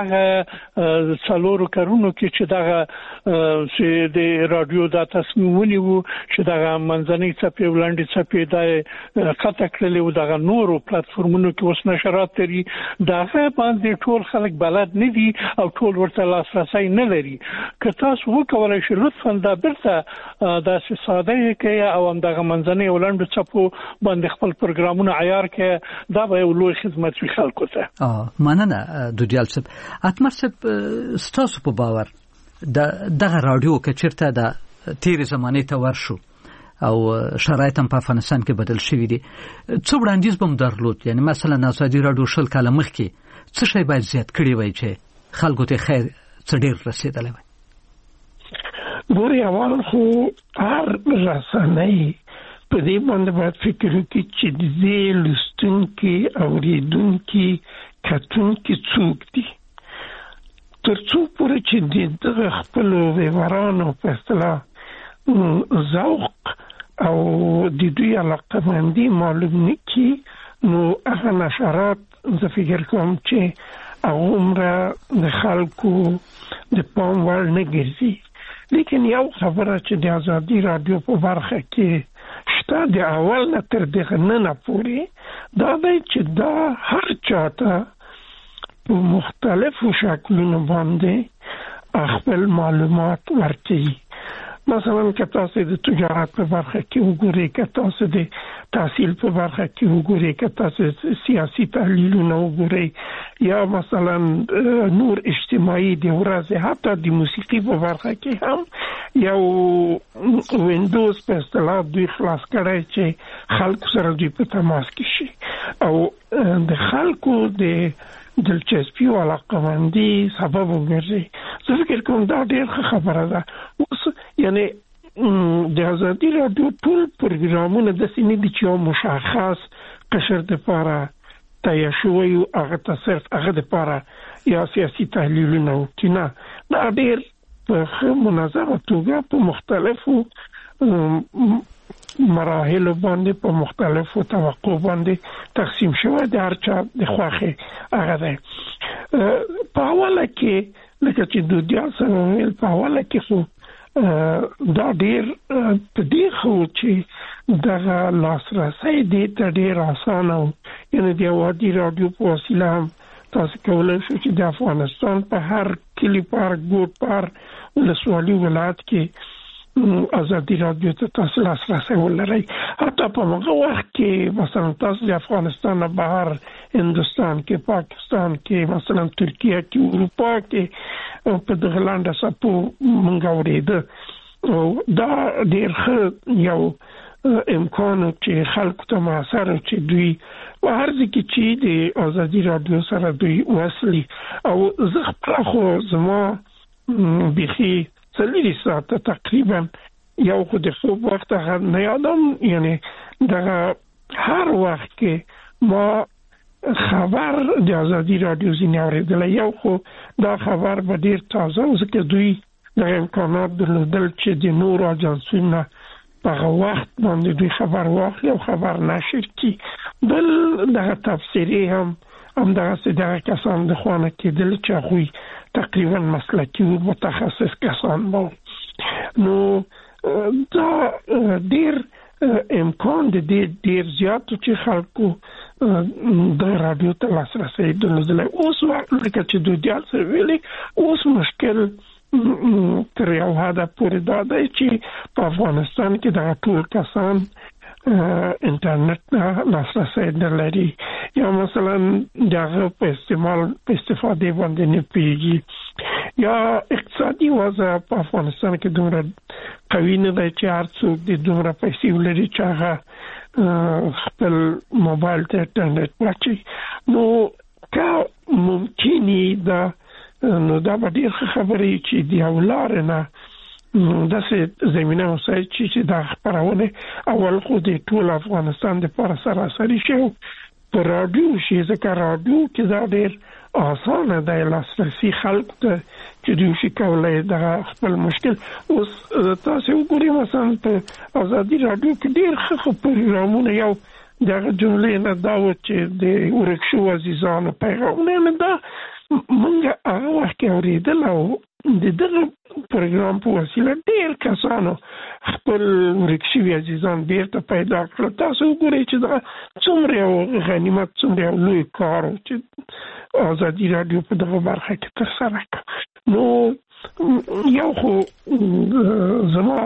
څلورو کارونو کې چې دا چې د رادیو دا تصمیم ونیو چې دا منځنۍ صفحه ولاندې صفحه دا خطا کړلې و دا نورو پلیټفارمونو کې اوس نشرات لري دا باندې ټول خلک بلد نه دي او ټول ورته لاسرسي نه لري که تاسو وکولای شئ لطفا دا برته دا ساده کې او هم دغه منځنۍ ولاندې صفو باندې خپل پروګرامونه عیار کې دا به یو لوی خدمت وي خلکو ته مننه دوجال صاحب اتمر صاحب ستاسو په باور دغه رادیو کې چیرته د تیر زمانه ته ورشو او شرایط هم په افغانستان کې بدل شوی دي څو وړاندیز بم درلود یعنی مثلا ازادي رادیو شل کاله مخکې څه شی باید زیات کړی وای چې خلکو ته خیر څه ډیر رسیدلی وای ګوري اول خو هر رسنۍ په دې باندې باید فکر وکړي چې د دې لستونکي اوریدونکي کتونکي څوک دي ترڅو پورې چې د خپل ویورانو په اصطلاح ذوق او د دوی علاقمندي معلوم نکړي نو هغه نشرات زه فکر کوم چې عمره د خلکو د پام وړ نه ګرځي لیکن یو خبره چې د ازادي رادیو په برخه کې شته د اول نه تر دغه نه پورې دا دی چې دا هر چاته په مختلفو شکلونو باندې خپل معلومات ورکوي مثلا که تاسو د تجارت په برخه کې وګورئ که تاسو د تحصیل په برخه کې وګورئ که تاسو سیاسي تحلیلونه وګورئ یا مثلا نور اجتماعي د ورځې حتی د موسیقي په برخه کې هم یو وینډوز په اصطلاح دوی خلاص کړی چې خلکو سره دوی په تماس کې شي او د خلکو د دلچسپي او علاقمندي سبب وګرځي زه فکر کوم دا ډېر خبره ده اوس یعنی د ازادي رادیو ټول پروګرامونه د سینې د چا مشخص قشر د لپاره تیا شوی او هغه تصرف هغه د لپاره یا سیاسي تحلیلونه وکړي دا ډېر په منظمه توګه په مختلفو مراحل باندې په مختلفو توقع باندې تقسیم شوی د هر چا د خوښه هغه ده په حواله کې لکه چې د دیاسو په حواله کې خو دا ډیر په دې خو چې د لاسرسي د ډیر اسانه یعنی د ازادي رادیو په وسیله تاسو کولای شئ چې د افغانستان په هر کلی پارک ګوټ پر ولسوالي ولایت کې ازادي رادیو ته تاسو لاسرسي ولرئ حتی په هغه وخت کې مثلا تاسو د افغانستان نه بهر هندستان کې پاکستان کې مثلا ترکیه کې اروپا کې په دغه لاندې سپو منګورېده دا ډېر یو امکان چې خلکو ته معاصر چې دوی هر ځکه چې د ازادي رادیو سره دوی وصلي او زه خو زما بيخي څلوري ساعته تقریبا یو خو د خوب وخت نه یادم یعنی دا هر وخت کې ما خبر د ازادي رادیو زینه اوریدل یو خو دا خبر به ډیر تازه ځکه دوی د امکانات درلودل چې د نور اجنسونو په وخت باندې دوی خبر واخلي او خبر نشر کی بل دا تفسیری هم دا څنګه کسان د خوانه کېدل چې خو تقریبا مسلکی او متخصص کسان وو نو دا ډیر امکان دي ډیر زیات چې خلکو د رادیو ته لاسرسي درلودل. اوس لکه چې د دیال سره ویلي اوس مشکل تر یو حده پورې دا دی چې په افغانستان کې د ټول کسان انټرنیټ لاسرسي درلري یا مثلا دغه په استفاده باندې نه پیږي یا اقتصادي وضع په افغانستان کې دومره قوي نه دی چې هر څوک د دومره پیسې ولري چې هغه خپل موبایل ته انټرنیټ واچي. نو که ممکني دا نو دا به ډېر خبرې چې دی ولار نه داسې زمينه وسای چې دا خبرونه اول خو د ټول افغانستان د پر سراسري شو پر رادیو شي ځکه رادیو کې دا ډېر آسانه دی لاسرسي خلک ته چې دوی شي کولای دا خپل مشکل. اوس تاسو وګورئ مثلا په ازادي رادیو کې ډېر ښه پروګرامونه یو دغه جملې نه دا و چې د ورکشو عزیزانو پیغامونه نه دا مونږ هغه وخت اوریدل او د دغه پروګرام په وسیله ډېر کسانو خپل ورکشي عزیزان بیرته پیدا کړل. تاسو وګورئ چې دا څومره غنیمت څومره لوی کار چې ازادي رادیو په دغه برخه کې ترسره کړ. نو یو خو زما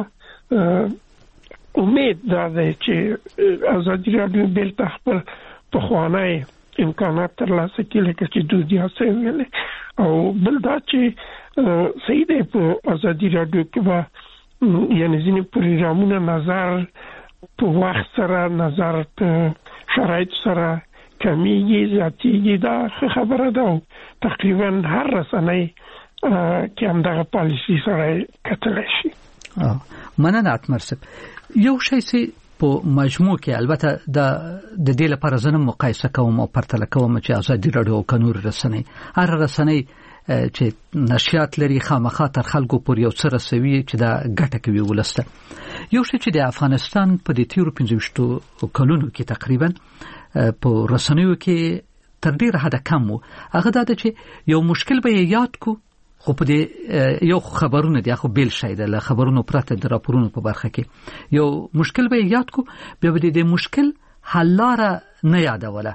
امید دا دی چې ازادي رادیو بیرته خپل پخوانی امکانات ترلاسه کړي لکه چې دوی هڅه وکړي او بل دا چې صحیح دی په ازادي رادیو کې به یعنی ځینې پروګرامونه نظر په وخت سره نظر په شرایط سره کمیږي زیاتېږي دا خبره ده. تقریبا هر رسنۍ کې هم دغه پالیسي سره کتلی شي. مننه اتمر صاحب. یو شی چې په مجموع کې البته د دې لپاره زنه مقایسه کوم او پرتله کوم چې ازادي رادیو او کنور رسنۍ هر رسنۍ چې نشریات لري خامخا تر خلکو پورې یو څه رسوي چې دا ګټه کوي ولسته. یو شی چې د افغانستان په دې تیرو 15 کلونو کې تقریبا په رسنیو کې تر ډیره حد کم وو هغه دا چې یو مشکل به یاد کو خو په دې یو خبرونه دي خو بیل شي د خبرونو پرته د راپورونو په برخه کې یو مشکل به یاد کو بیا به د مشکل حل لاره نه یادوله.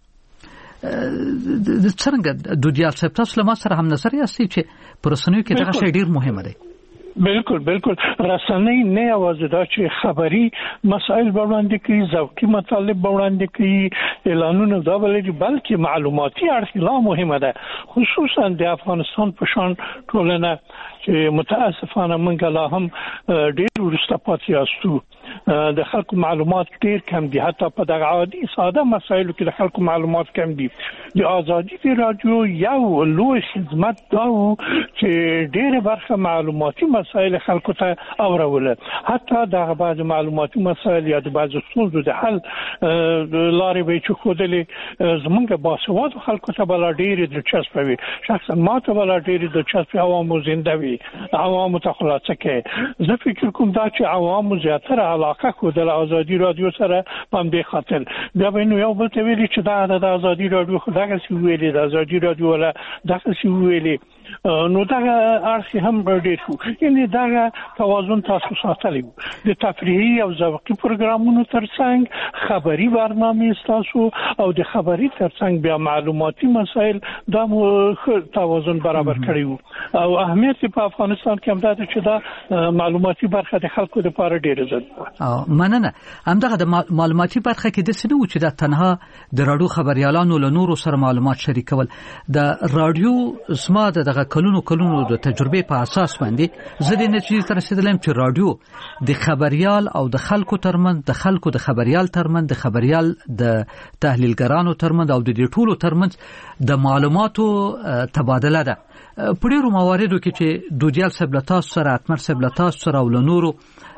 د څنګه د دیال صاحب تاسو له ما سره هم نظر یاستئ چې پر رسنیو کې دغه شی ډیر مهمه دی. بالکل رسنۍ نه یوازې دا چې خبري مسائل وړاندې کوي ذوقي مطالب وړاندې کوي اعلانونه دا بلکې معلوماتي اړخ لا مهمه ده خصوصا د افغانستان په شان ټولنه چې متاسفانه موږ لا هم ډېر ورسته پاتې یاستو د خلکو معلومات ډېر کم دي حتی په دغه عادي ساده مسایلو کې د خلکو معلومات کم دي. د ازادي رادیو یو لوی خدمت دا و چې ډېر برخه معلوماتي مسائل خلکو ته اوروله حتی دغه بعض معلوماتي مسائل یا د بعض ستونزو د حل لارې به چې خودلې زمونږ باسواد خلکو ته بل ډېر دلچسپه وي شخصا ما ته بل ډېر دلچسپه عوامو زنده وي عوامو ته خلاصه کې زه فکر کوم دا چې عوامو زیاتره علاقه کو د ازادي رادیو سره په دې خاطر بیا به نو یو بل ته ویلي چې دا د ازادي رادیو خدای څخه ویلي د ازادي رادیو ولا دغه څه ویلي نو دا ارشي هم ډېر شو یعنی دا توازن تاسو ساتلی د تفریحي او ذوقي پروګرامونو ترڅنګ خبري برنامه تاسو او د خبري ترڅنګ بیا معلوماتي مسایل دا توازن برابر کړیو او اهمیت په افغانستان کې هم دا چې دا معلوماتي برخه د خلکو لپاره ډېره ضروري. مننه. همدغه د معلوماتي برخه کې د سنو چې دا تنها د رادیو خبريالانو له نورو سره معلومات شریکول د رادیو اسما دغه کلونو د تجربه په اساس باندې زه د نتیجې تر رسیدلم چې رادیو د خبريال او د خلکو ترمن د خلکو د خبريال ترمن د خبريال د تحلیلګرانو ترمن او د دې ټولو ترمن د معلوماتو تبادله ده. په ډیرو مواردو کې چې دوجال سبلتاس سره اتمر سبلتاس سره او نورو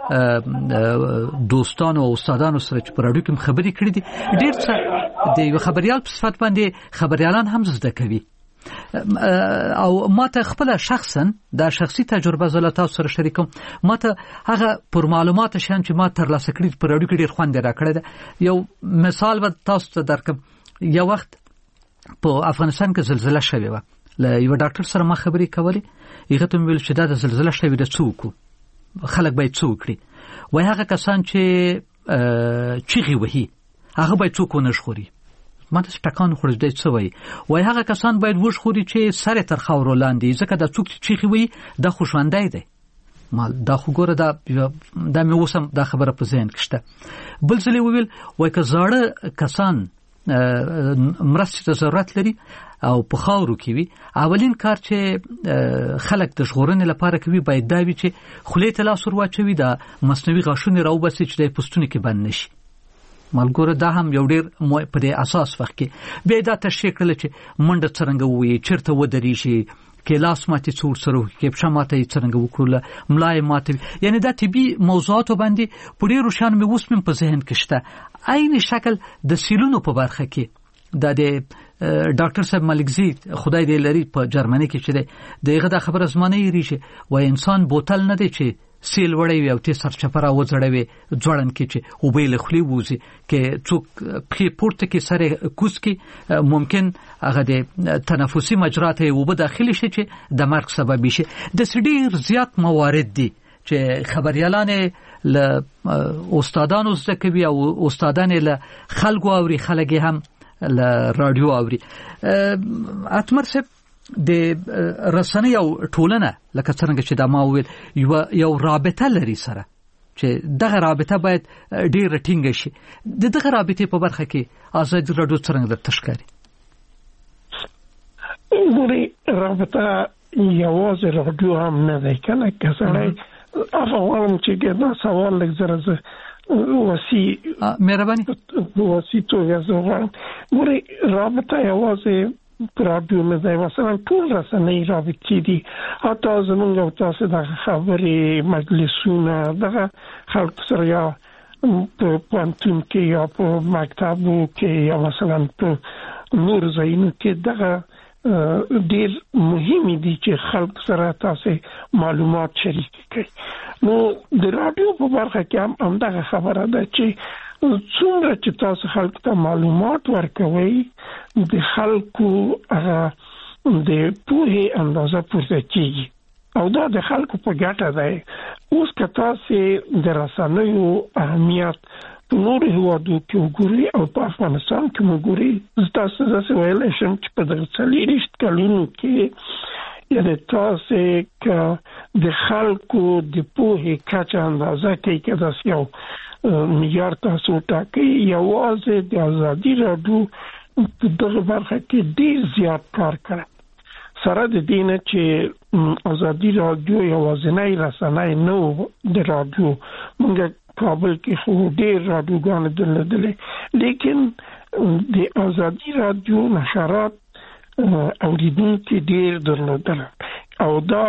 دوستانو او استادانو سره چې په رادیو کې خبري کړې دي ډیر څه د خبريال په صفت باندې خبريالان هم زده کوي او ماته خپل شخصا دا شخصي تجربه زلتا سره شریکم ماته هغه پر معلومات شان چې ما تر لاسه کړی پر اړو کې ډیر خوند راکړی ده. یو مثال به تاسو ته درکم. یو وخت په افغانستان کې زلزلہ شوې و له یو ډاکټر سره ما خبرې کولې هغه ته ویل چې دا د زلزلہ شوې د څوک خلک باید څه وکړي وای هغه کسان چې چیغي وهي هغه باید څوک ونشخوري ما ته ټکان خورځ دی څه وای هغه کسان باید وښخوري چې سره تر خاورو لاندې ځکه دا څوک چې چیغي وهي دا خوشاندای دی مال دا خو ګوره دا مې وسم دا خبره په ذهن کې شته بل ځلې وویل وای که زاړه کسان مرستې ته ضرورت لري او په خاورو کې وي اولین کار چې خلک د ژغورنې لپاره کوي باید دا وي چې خولې ته لاس ور واچوي دا مصنوعي غاښونه راوباسي چې د پوستونو کې بند نشي ملګرو دا هم یو ډېر په دې اساس وخت کې بیا دا تشریح کړل چې منډه څرنګه ووي چیرته ودرېږي کې لاس ماتې څور سره کې پښه ماتې څرنګه وکړل ملای ماتې یعنی دا طبي موضوعات باندې په ډېرو شان مې اوس په ذهن کې شته عین شکل د سیلونو په برخه کې د ډاکټر صاحب ملکزی خدای دې لري په جرمني کې چې دغه د خبره زمانه یې ریشه و انسان بوتل نه دی چې سیل وړي او ته سرچپره وځړوي ځوړن کې چې وبېل خلی ووزي کې څوک په پورته کې سره کوس کې ممکن هغه د تنفسي مجرات وب داخلي شي چې د مرګ سبب شي د سډیر زیات موارد دي چې خبريالان له استادانو زده کوي او استادان له خلکو اوري خلک هم له رادیو اوري اتمر سپ د رسنۍ او ټولنه لکه څنګه چې دا ما ویل یو رابطه لري سره چې دغه رابطه باید ډیره ټینګه شي دغه رابطه په برخه کې آزاد رادیو څنګه د تشکاري ګوري رابطه یوازې رادیو هم نه ده کنه کسړی افغانم چې دا سوال لږ زره وسی مهرباني وسی تو غواړم ګوري رابطه یوازې رادیو نه ده مثلا ټول رسنۍ رابطې دي حتی زمونږ او تاسو د خبرې مجلسونه دغه خلک سره یا په پانتون کې یا په مکتبو کې یا مثلا په نور ځایونو کې دغه ډېر مهم دي چې خلک سره تاسو معلومات شریک کړئ نو د رادیو په برخه کې هم دغه خبره ده چې څومره چې تاسو خلک ته معلومات ورکوي د خلکو د پوهې اندازه پورته کیږي او دا د خلکو په ګټه ده اوس که تاسو د رسنیو اهمیت په نورو هیوادو کې وګورئ او په افغانستان کې وګورئ تاسو زه ویلی شم چې په دغه 40 کلونو کې یعنې تاسو که د خلکو د پوهې کچه اندازه کوي که داسې یو معیار تاسو ټاکئ یوازې د ازادي رادیو په دغه برخه کې ډېر زیات کار کړی سره د دې نه چې ازادي رادیو یوازینی رسنۍ نه و د رادیو موږ کابل کې خو ډېر رادیوګانې درلودلې لیکن د ازادي رادیو نشرات اوریدونکي ډېر درلودل او دا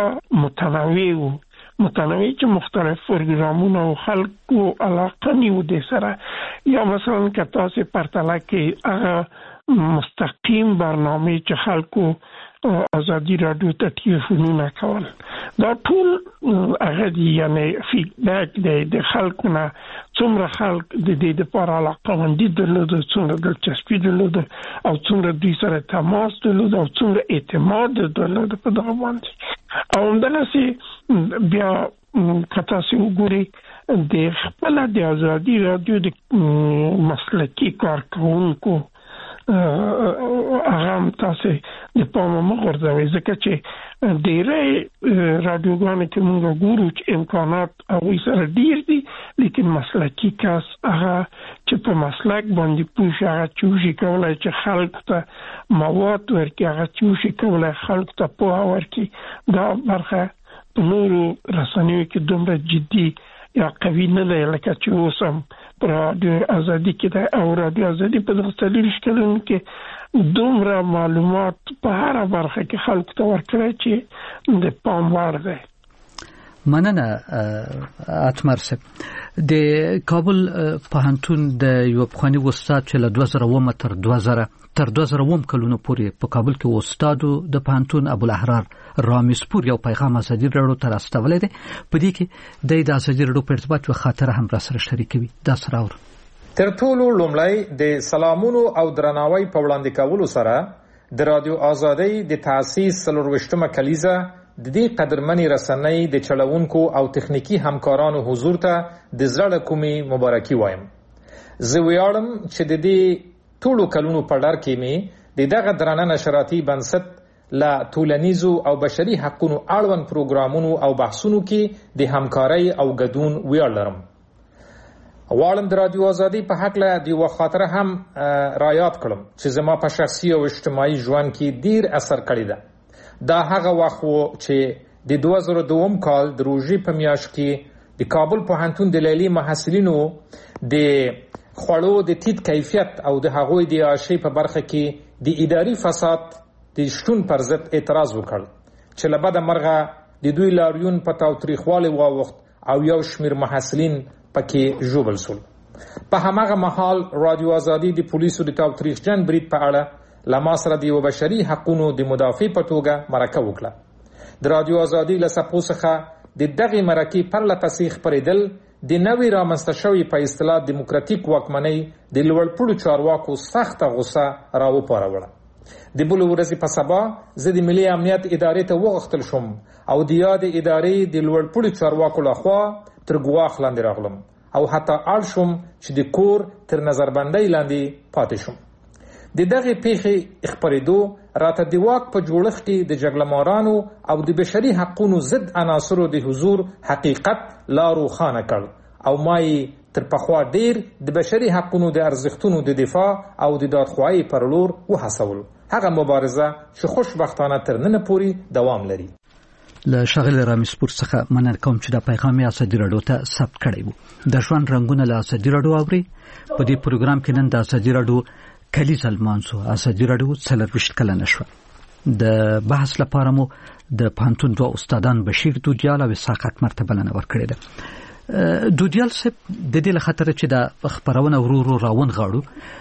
متنوع چې مختلف پروګرامونه او خلکو علاقه نیو دي سره یا مثلا که تاسو پرتله کې هغه مستقیم برنامه چې خلکو ازادي رادیو ته ټلیفونونه کول دا ټول هغه دي یعنی فیډبیک دی د خلکو نه څومره خلک د دې لپاره علاقه مند درلود څومره دلچسپي درلود او څومره دوی سره تماس درلود او څومره اعتماد درلود په دغه باندې او همدغسې بیا که تاسو وګورئ د خپل د ازادي رادیو د مسلکي کارکونکو هغه تاسو د پامه مغورځوي ځکه چې ډېرې رادیوګانې کې موږ ګورو چې امکانات هغوی سره ډېر دي لیکن مسلکي کس هغه چې په مسلک باندې پوه شي هغه چې وشي کولی چې خلکو ته مواد ورکړي هغه چې وشي کولی خلکو ته پوهه ورکړي دا برخه په نورو رسنیو کې دومره جدي یا قوي نه دی لکه چې اوس هم په رادیو ازادي کې ده او رادیو ازادي په دغه 40 کلونو کې دومره معلومات په هره برخه کې خلکو ته ورکړی چې د پام وړ دی. مننه اتمر صاحب د کابل پوهنتون د یو پخوانی استاد چې له 2000 تر 2000 کلونو پورې په کابل کې استاد د پوهنتون ابوالاحرار رامیسپور یو پیغام ازادي رادیو ته راستولی دی په دې کې د ازادي رادیو په ارتباط یو خاطره هم را سره شریکوي دا سره اور تر ټولو لومړی د سلامونو او درناوي په وړاندې کولو سره د رادیو ازادي د تاسیس 24مه کلیزه د دې قدرمنې رسنۍ د چلوونکو او تخنیکی همکارانو حضور ته د زړه کومې مبارکي وایم. زه ویاړم چې د دې ټولو کلونو په ډار کې مې د دغه درانه نشراتي بنسټ لا ټولنیزو او بشري حقوقو اړوند پروګرامونو او بحثونو کې د همکارۍ او ګډون ویاړ لرم. غواړم د رادیو ازادي په حق له د یو خاطره هم رایاد کړم چې زما په شخصي او اجتماعي ژوند کې ډیر اثر کړی ده. دا هغه وخت و چې د 2002 کال د روژې په میاشت کې د کابل پوهنتون د لیلي محصلینو د خوړو د ټیټ کیفیت او د هغوی د عاشي په برخه کې د اداري فساد د شتون پر ضد اعتراض وکړ چې له بده مرغه د دوی لاریون په تاوتریخوالي واوښت او یو شمیر محصلین پکې ژوبل شول. په هماغه مهال رادیو ازادي د پولیسو د تاوتریخجن برید په اړه لما سره د بشري حقوقو د مدافع په توګه مرکه وکړه. د رادیو ازادي له سپو څخه د دغه مرکې پرله پسې خپرېدل د نوې رامنځته شوې په اصطلاح دیموکراتیک واکمنۍ د لوړپوړو چارواکو سخته غوسه راوپاروله. د بل ورځې په سبا زه د ملي امنیت ادارې ته وغوښتل شوم او د یاد ادارې د لوړپوړو چارواکو لخوا تر ګواښ لاندې راغلم او حتی اړ شوم چې د کور تر نظربندۍ لاندې پاتې شم. د دغه پیښې خبرېدو راته د واک په جوړښت کې د جګړه‌مارانو او د بشري حقوقو ضد عناصرو د حضور حقیقت لا روښانه کړ او ما تر پخوا ډیر د بشري حقوقو د ارزښتونو د دفاع او د دادخواهی پر لور وهڅول. هغه مبارزه چې خوشبختانه تر نن پورې دوام لري. له شغل رامیسپور څخه مننه کوم چې د پیغام ازادي راډیو ته ثبت کړی وو. د ژوند رنگونه له ازادي راډیو اوري. په دې پروګرام کې نن د ازادي راډیو کلیزه المانسو ازادي راډیو 40 کلنه شو. د بحث لپاره مو د پانتون دوه استادان بشیر دودیال او اسحاق مرتبه لنه ورکړی ده. دودیال صاحب د دې لخطر چې د خبرونه ورو راون غاړو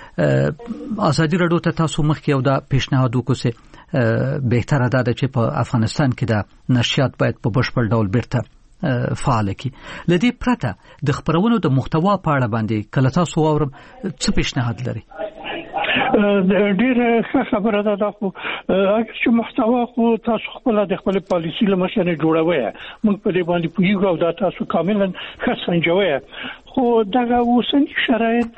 ازادي راډیو ته تاسو مخکې او د پیشنهاد وکړئ بهتره ده چې په افغانستان کې د نشریات باید په بشپړ ډول بیرته فعال کی. لدې پرته د خبرونو د محتوا په اړه باندې کله تاسو اورم څه پیشنهاد لري؟ ډیر ښه خبره ده. دا خو اګر چې محتوا خو تاسو خپل د خپل پالیسي لمشنه جوړوي موږ په دې باندې پوهیږو او دا تاسو کاملا ښه سنجوي. خو دغه اوسنی شرایط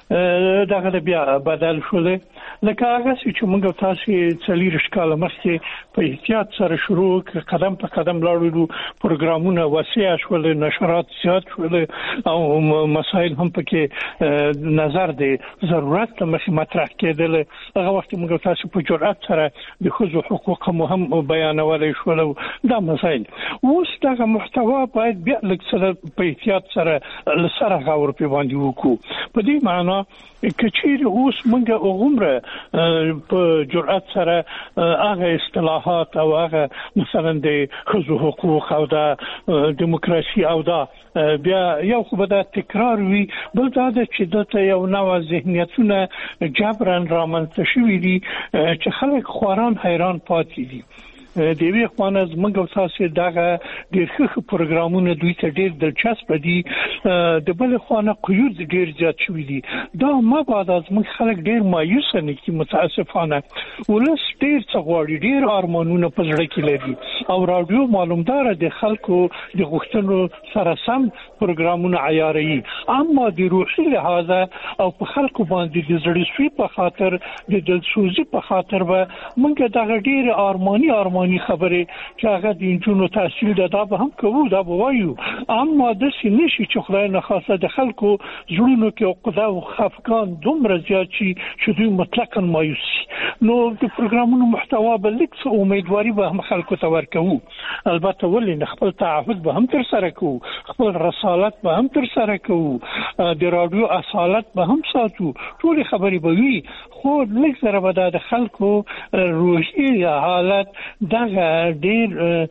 دغه بیا بدل شول. لکه هغه چې موږ تاسو 40 کال مخکې په احتیاط سره شروع قدم په قدم لاړو، پروګرامونه وسیع شول، نشرات زیات شول او مسائل هم پکې نظر دی ضرورت مخه مطرح کېدل. هغه وخت موږ تاسو په جرأت سره د ښځو حقوق هم بیانولای شول. دا مسائل اوس دغه محتوا باید بیا لکه په احتیاط سره سره غور په باندې وکړو. په دې معنی کچیر اوس موږ عمره په جرأت سره هغه اصطلاحات او هغه مثلا د ښځو حقوق او د دیموکراسي او دا بیا یو خو به دا تکرار وي، بل دا چې دته یو نوع ذهنیتونه جبران رامنځته شوي دي چې خلک خواران حیران پاتې دي. د وی خوانه زموږ تاسو دغه ډېر ښه پروګرامونه دوی ته ډېر دلچسپ دي. د بل خوانه قیود ډېر زیات شوي دي. دا ما بعد از موږ خلک ډېر مایوس نه کی متاسفانه ولس ډېر څه غواړي، ډېر ارمانونه په زړه کې لري او رادیو معلومدار د خلکو د غوښتنو سره سم پروګرامونه عیاروي، اما د روحي لحاظ او په خلکو باندې د زړه سوي په خاطر د دلسوزي په خاطر به موږ دغه ډېر ارماني خبره چې هغه د انجونو تحصیل دا به هم کوو، دا به وایو، اما د سینشي چې خدای نه خاصه د خلکو زړونو کې عقده او خفقان دومره زیات چې دوی مطلقاً مایوس. نو د پروګرامونو محتوا به لیک څه امیدواري به هم خلکو ته ورکوو. البته ولې خپل تعهد به هم تر سره کوو، خپل رسالت به هم تر سره کوو، د رادیو اصالت به هم ساتو، ټول خبرې به وي. خو لیک سره به د خلکو روحي حالت دغه ډیر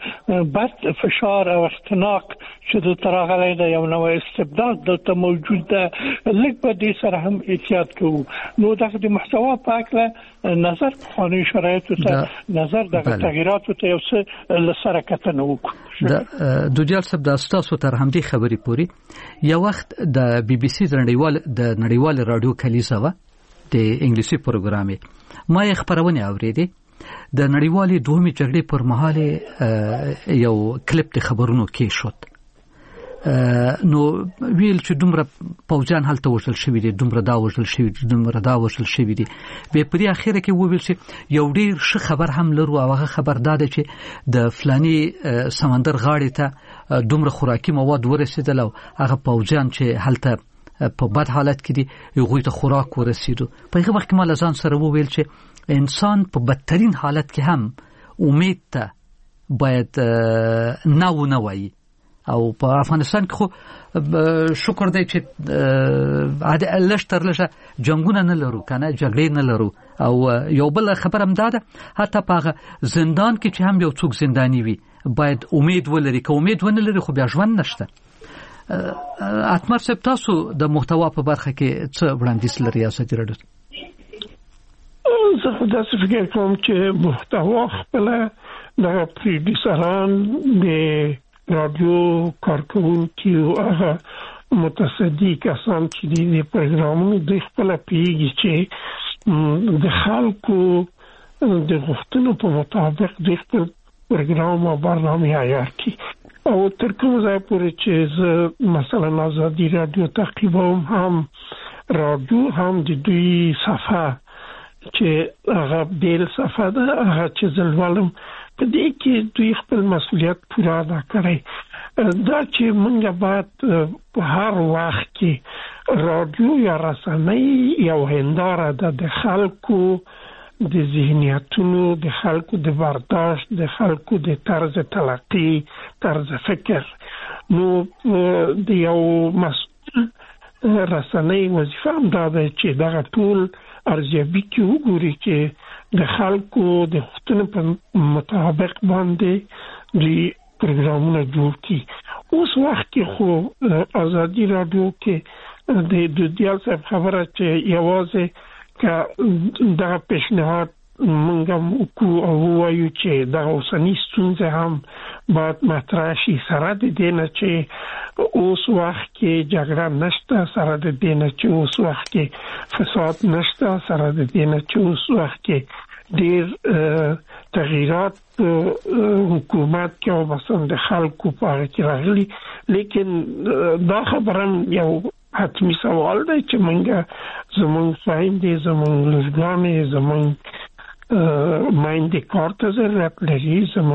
بد فشار او اختناق چې د تراغلې د یو نوې استبداد دلته موجود ده، لیک په دې سره هم احتیاط کوو. نو دغه د محتوا په اړه نظر په قانوني شرایطو ته نظر د تغییراتو ته یو څه لسره کتنه وکړو. دوجال صاحب د تاسو تر همدې خبرې پوری یو وخت د بي بي سي د نړیوال رادیو کلیزه و د انګلیسي پروګرامي ما یې خبرونه اوریدې د نړیوالې دوهمې جګړې پر مهال یو کلیپ د خبرونو کې شد نو ویل چې دومره پوجان هلته وژل شوی دي دومره دا وژل شوی دي دومره دا وژل شوی دي به پرې اخیره کې وویل چې یو ډیر ښه خبر هم لرو او هغه خبر دا ده چې د فلاني سمندر غاړې ته دومره خوراکي مواد ورسېدل او هغه پوجان چې هلته په بد حالت کې دي هغوی ته خوراک ورسېدو په هغه وخت کې ما ځان سره وویل چې انسان په بدترین حالت کې هم امید ته باید نه وایي او په افغانستان کې خو شکر دی چې لږ تر لږه جنگونه نه لرو کنه جګړې نه لرو او یو بل خبر هم ده حتی په زندان کې چې هم یو څوک زندانی وي باید امید ولري که امید ونه لري خو بیا ژوند نشته اتمر صاحب تاسو د محتوا په برخه کې څه وړاندیز لري ازادي راډیو زه خو داسې فکر کوم چې محتوا خپل د پروډوسران د رادیو کارکونکي او هغه متصدی کسان چې د پروګرامونو د خپل پیږي چې د خلکو د غوښتنو په مطابق د خپل پروګرام او برنامه عیار کړي او تر کومه ځای پورې چې مثلا ازادي رادیو تعقیبوم هم رادیو هم د دوی صفحه چې هغه بیل صفحه ده هغه چې زلوالم په دې کې دوی خپل مسؤلیت پوره ادا کړی دا چې موږ باید په هر وخت کې رادیو یا رسنۍ یو هنداره ده د خلکو د ذهنیتونو د خلکو د برداشت د خلکو د طرز تلقی طرز فکر نو د یو مسؤل رسنۍ وظیفه هم دا ده چې دغه ټول ارزیابي کې وګوري چې د خلکو د غوښتنو په مطابق باندې د پروګرامونو جوړ کړي اوس وخت کې خو ازادي رادیو کې د دیال صاحب خبره چې یوازې که دا پیشنهاد مونږ کو او وایو چې دا اوسنی ستونزه هم باید مطرح شي سره د دې نه چې اوس وخت کې جګړه نشته سره د دې نه چې اوس وخت کې فساد نشته سره د دې نه چې اوس وخت کې ډېر تغییرات حکومت کې او مثلا د خلکو په اړه کې راغلي لیکن دا خبره یو حتمی سوال دی چې موږ زموږ خویندې زموږ لورګانې زموږ مایندې کار ته ضرورت لري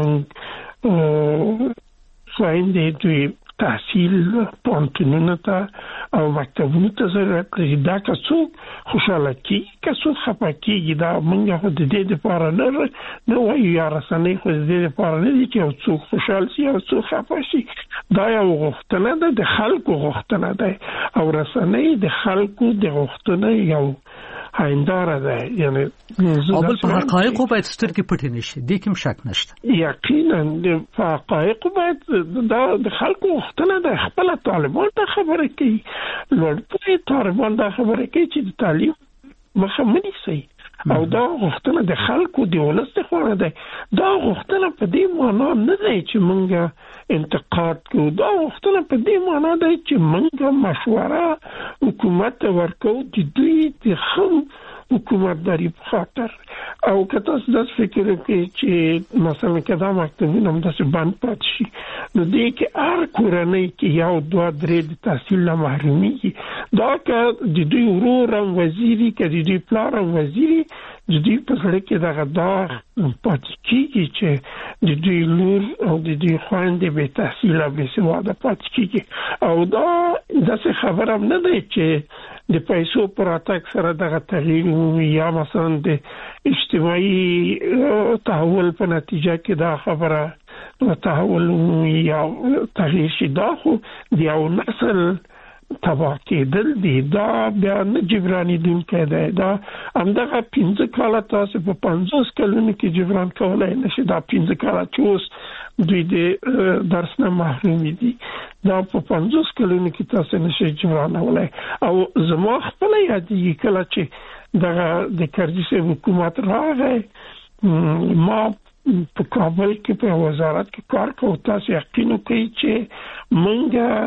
زموږ خویندې دوی تحصیل پوهنتونونو ته او مکتبونو ته ضرورت لري دا که څوک خوشحاله کېږي که څوک خفه کېږي دا موږ خو د دې دپاره نه وایو یا رسنۍ خو د دې دپاره نه دي چې یو څوک خوشحال شي او څوک خفه شي دا یو غوښتنه ده د خلکو غوښتنه ده او رسنۍ د خلکو د غوښتنې یو هنداره ده یعنی او بل په حقایقو باید سترګې پټې نشي دې کوم شک نشته یقینا د حقایقو باید د خلکو غوښتنه ده خپل طالبان ته خبره کوي لوړ طالبان ته خبره کوي چې د تعلیم مخه منیسي او دا غوښتنه د خلکو د ولست خوانه ده دا غوښتنه په دې معنا نه ده چې موږ انتقاد کوو دا غوښتنه په دې معنا ده چې موږ مشوره حکومت ورکو د دوی د خو حکومتداري په خاطر او که تاسو د فکر کوي چې مثلا کدا مکتبونه هم داسې بند پات شي نو دې کې هر کورنۍ کې یو دوه درې د تحصیل نه محرومیږي دا که د دوی ورور هم وزیري که د دوی پلار هم وزیري د دوی په سره کې دغه دا پاتې کېږي چې د دوی لور او د دوی خویندې بې تحصیله بې سواده پاتې کېږي او دا داسې خبره هم نه دی چې د پیسو پر اتاک سره دغه تغییر یا مثلا د اجتماعي تحول په نتیجه کې دا خبره تحول یا تغییر شي دا خو د یو نسل تباه کېدل دي دا بیا نه جبراني دونکی دی دا همدغه 15 کاله تاسو په 50 کلونو کې جبران کولای نشي دا 15 کاله چې اوس دوی د درس نه محروم دي دا په 50 کلونو کې تاسو نشي جبرانولای او زما خپل یادېږي کله چې دغه د کرزي حکومت راغی ما په کابل کې په وزارت کې کار کوم تاسو یقین کوي چې موږ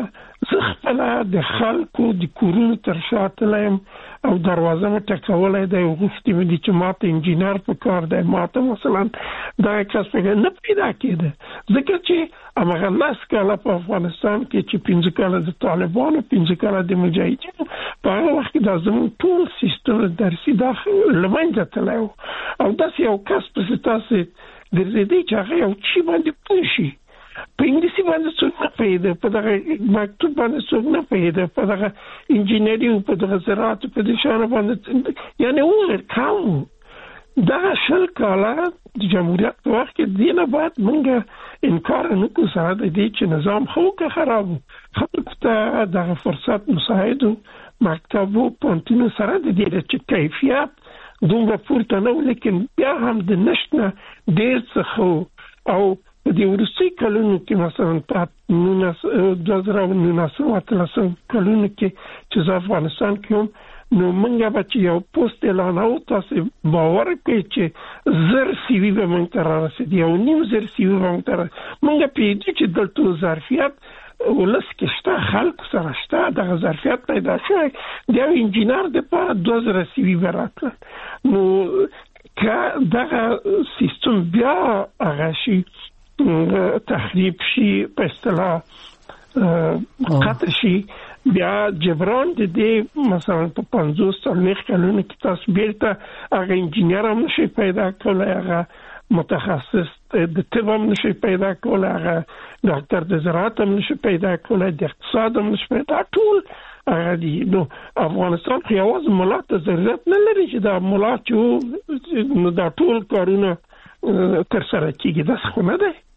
خپل د خلکو د کورونو تر شاته لایم او دروازه مې ټکولای دی غوښتي مې چې ماته انجینر په کار دی ماته مثلا دا کس نه پیدا کېده ځکه چې هغه لاس کاله په افغانستان کې چې 15 کاله د طالبانو 15 کاله د مجاهدینو په هغه وخت کې د زموږ ټول سیستم درسي داخل لمنځه تللی او داسې یو کس پسې تاسې ګرځېدی چې هغه یو شي باندې پوه شي په انګلیسي باندې څوک نه پوهېده په دغه مکتوب باندې څوک نه پوهېده په دغه انجینري او په دغه زراعت په دې شیانو باندې یعنې وویل کم دغه 20 کاله د جمهوریت په وخت کې دې نه بعد موږ انکار نه کوو سره د دې چې نظام خو که خراب خلکو ته دغه فرصت مساعد مکتب او پونتینو سره د دې چې کیفیت دومره پورته نه لیکن بیا هم د نشنه ډېر څه او د ورسې کلونو کې مثلا په 2019 کلونو کې چې افغانستان کې نو موږ به چې یو پوسټ اعلان او تاسو باور کوي چې زر سی وی به موږ ته راسي یو نیم زر سی وی به موږ ته موږ پیدا چې دلته ظرفیت ولس کې شته خلک سره شته د ظرفیت پیدا شوی د انجینر د په 2000 سی وی ورکړ نو که دغه سیستم بیا هغه شي تخریب شي په اصطلاح قطع شي بیا جبران د دې مثلا په 50 کلونو کې تاسو بیرته هغه انجینر هم نشي پیدا کولای هغه متخصص د طب هم نشي پیدا کولای هغه ډاکټر د زراعت هم نشي پیدا کولای د اقتصاد هم نشي پیدا ټول هغه دي نو افغانستان خو یوازې ملا ته ضرورت نه لري چې دا ملا چې نو دا ټول کارونه تر سره کیږي دا څه نه دی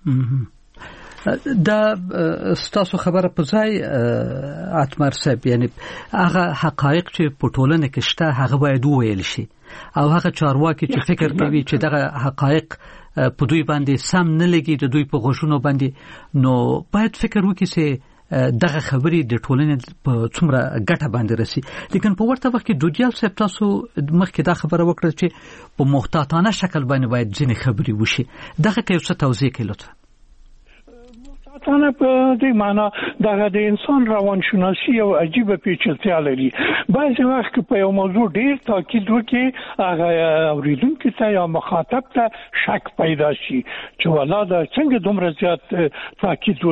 دا ستاسو خبره په ځای اتمر صاحب یعنی هغه حقایق چې په ټولنه کې شته هغه باید وویل شي او هغه چارواکي چې فکر کوي چې دغه حقایق په دوی باندې سم نه لګي د دوی په غوښونو باندې نو باید فکر وکړي چې دغه خبرې د ټولنې په څومره ګټه باندې رسي لیکن په ورته وخت کې دوجیال صاحب تاسو مخکې دا خبره وکړه چې په محتاطانه شکل باندې باید ځینې خبرې وشي دغه کې څه توضیح کړئ لطفا تانه په دې معنا دغه د انسان روانشناسي او عجیب پیچلتیا لري بعضی وخت په یو موضوع ډیر تاکید وکړي هغه اوریدونکو ته یا مخاطب ته شک پیدا شي چې ولاده څنګه دومره زیات تاکید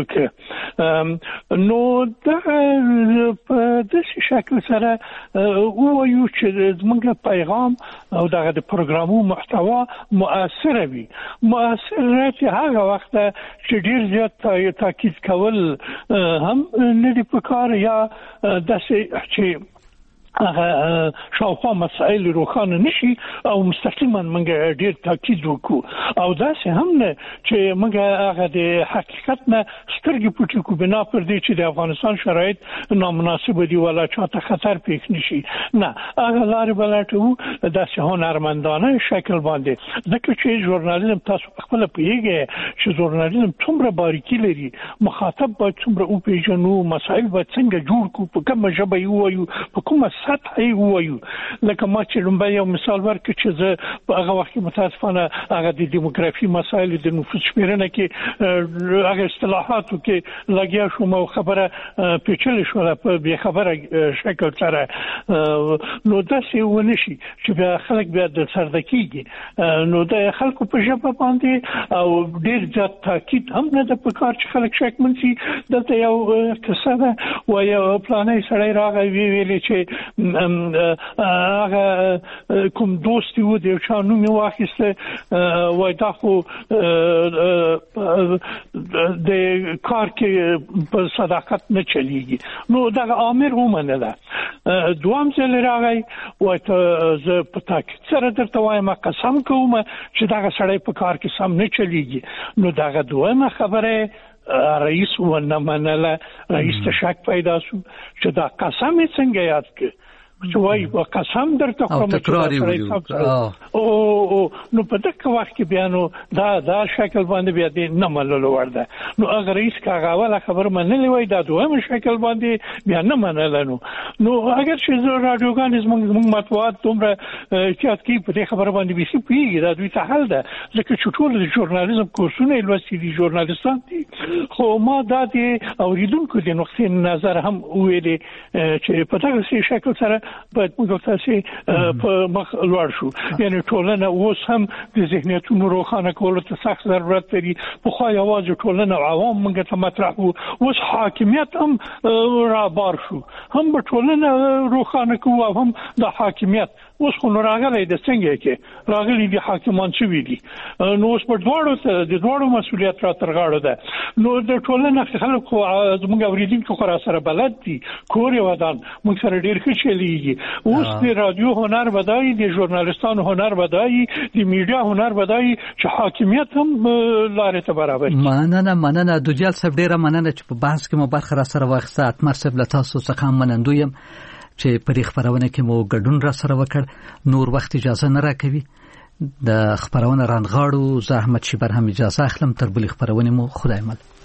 وکړي نو دا په دې شکل سره وایو چې موږ پیغام او دغه د پروګرامو محتوا مؤثر وي مؤثریت هغه وخت چې ډیر زیات تاکید کول هم نه دی پکار یا داسې چې هغه شاوخوا مسائل روښانه نشي او مستقیما موږ ډیر تاکید وکړو او دا څه هم نه چې موږ هغه د حقیقت نه سترګې پټې کو بنا پر دې چې د افغانستان شرایط نامناسب دي ولا چاته خطر پیښ نشي نه هغه لارې بلټو د هنرمندانه شکل باندې ځکه چې ژورنالیزم تاسو خپل پیږي چې ژورنالیزم څومره باریکي لري مخاطب باید څومره او پیژنو مسائل باید څنګه جوړ کو په کومه ژبه یو په کومه سطحي وایو لکه ما چې لومبه یو مثال ورکړ چې زه په هغه وخت کې متاسفانه هغه د دیموګرافي مسایل د نفوس شمیرنه کې هغه اصطلاحاتو کې لګیا شوم او خبره پیچلې شو په بیا خبره شکل سره نو دا څه ونشي چې بیا خلک بیا د سردکیږي نو د خلکو په ژبه باندې او ډیر ځات تاکید هم نه د پکار چې خلک شک منسي دلته یو قصه و یو پلانې سړی راغی ویلې چې هغه کوم دوست یو د چانو می واخیسته وای دا خو د کار کې په صداقت نه چلیږي نو دا امر ومنله دوام ځل راغی وای ته زه په تاکید سره درته وایم قسم کوم چې دا سړی په کار کې سم نه چلیږي نو دا دوامه خبره رئیس ونمنله رئیس ته شک پیدا شو چې دا قسم څنګه یاد کړ چې وای په قسم درته کوم او نو په دغه وخت کې بیانو دا شکل باندې بیا دې نه منلو ورده نو اگر رئیس کاغاوله خبر منلې وای دا دوه شکل باندې بیا نه منل نو اگر چې رادیوګان زموږ مطبوعات دومره چات کې په دې خبر باندې بيسي پیږي دا دوی ته حل ده ځکه چې ټول د ژورنالیزم کورسونه لوستي دي ژورنالیستان دي خو ما د اوریدونکو د نقطې نظر هم ویلي چې په دغه شکل سره باید موږ تاسو په مخ لوړ شو. یعنی ټولنه اوس هم د ذهنیتونو روښانه کولو ته سخت ضرورت لري. په خو یوازې ټولنه عوام موږ ته مطرح وو، اوس حاکمیت هم را بار شو، هم په ټولنه روښانه کوو او هم د حاکمیت. اوس خو راغلی د څنګه کې راغلی دي حاکمان چې ویلي، نو اوس په دواړو مسؤلیت را ترغاړه ده. نو د ټولنه خلکو زموږ اوریدونکو خو را سره بلد دي، کور یې ودان موږ سره ډیر ښه چلیږي. اوس د رادیو هنر بدایي، د ژورنالیستانو هنر بدایي، د میډیا هنر بدایي چې حاکمیت هم لارې ته برابر. مننه دوجال صاحب، ډیره مننه چې په بحث کې مو برخه را سره واخیسته. اتمر صاحب له تاسو څخه منندویم چې په دې خبرونه کې مو ګډون را سره وکړ. نور وخت اجازه نه راکوي د خبرونه رانغاړو. زه احمد شیبر هم اجازه اخلم. تر بلې خبرونه مو خدای مل.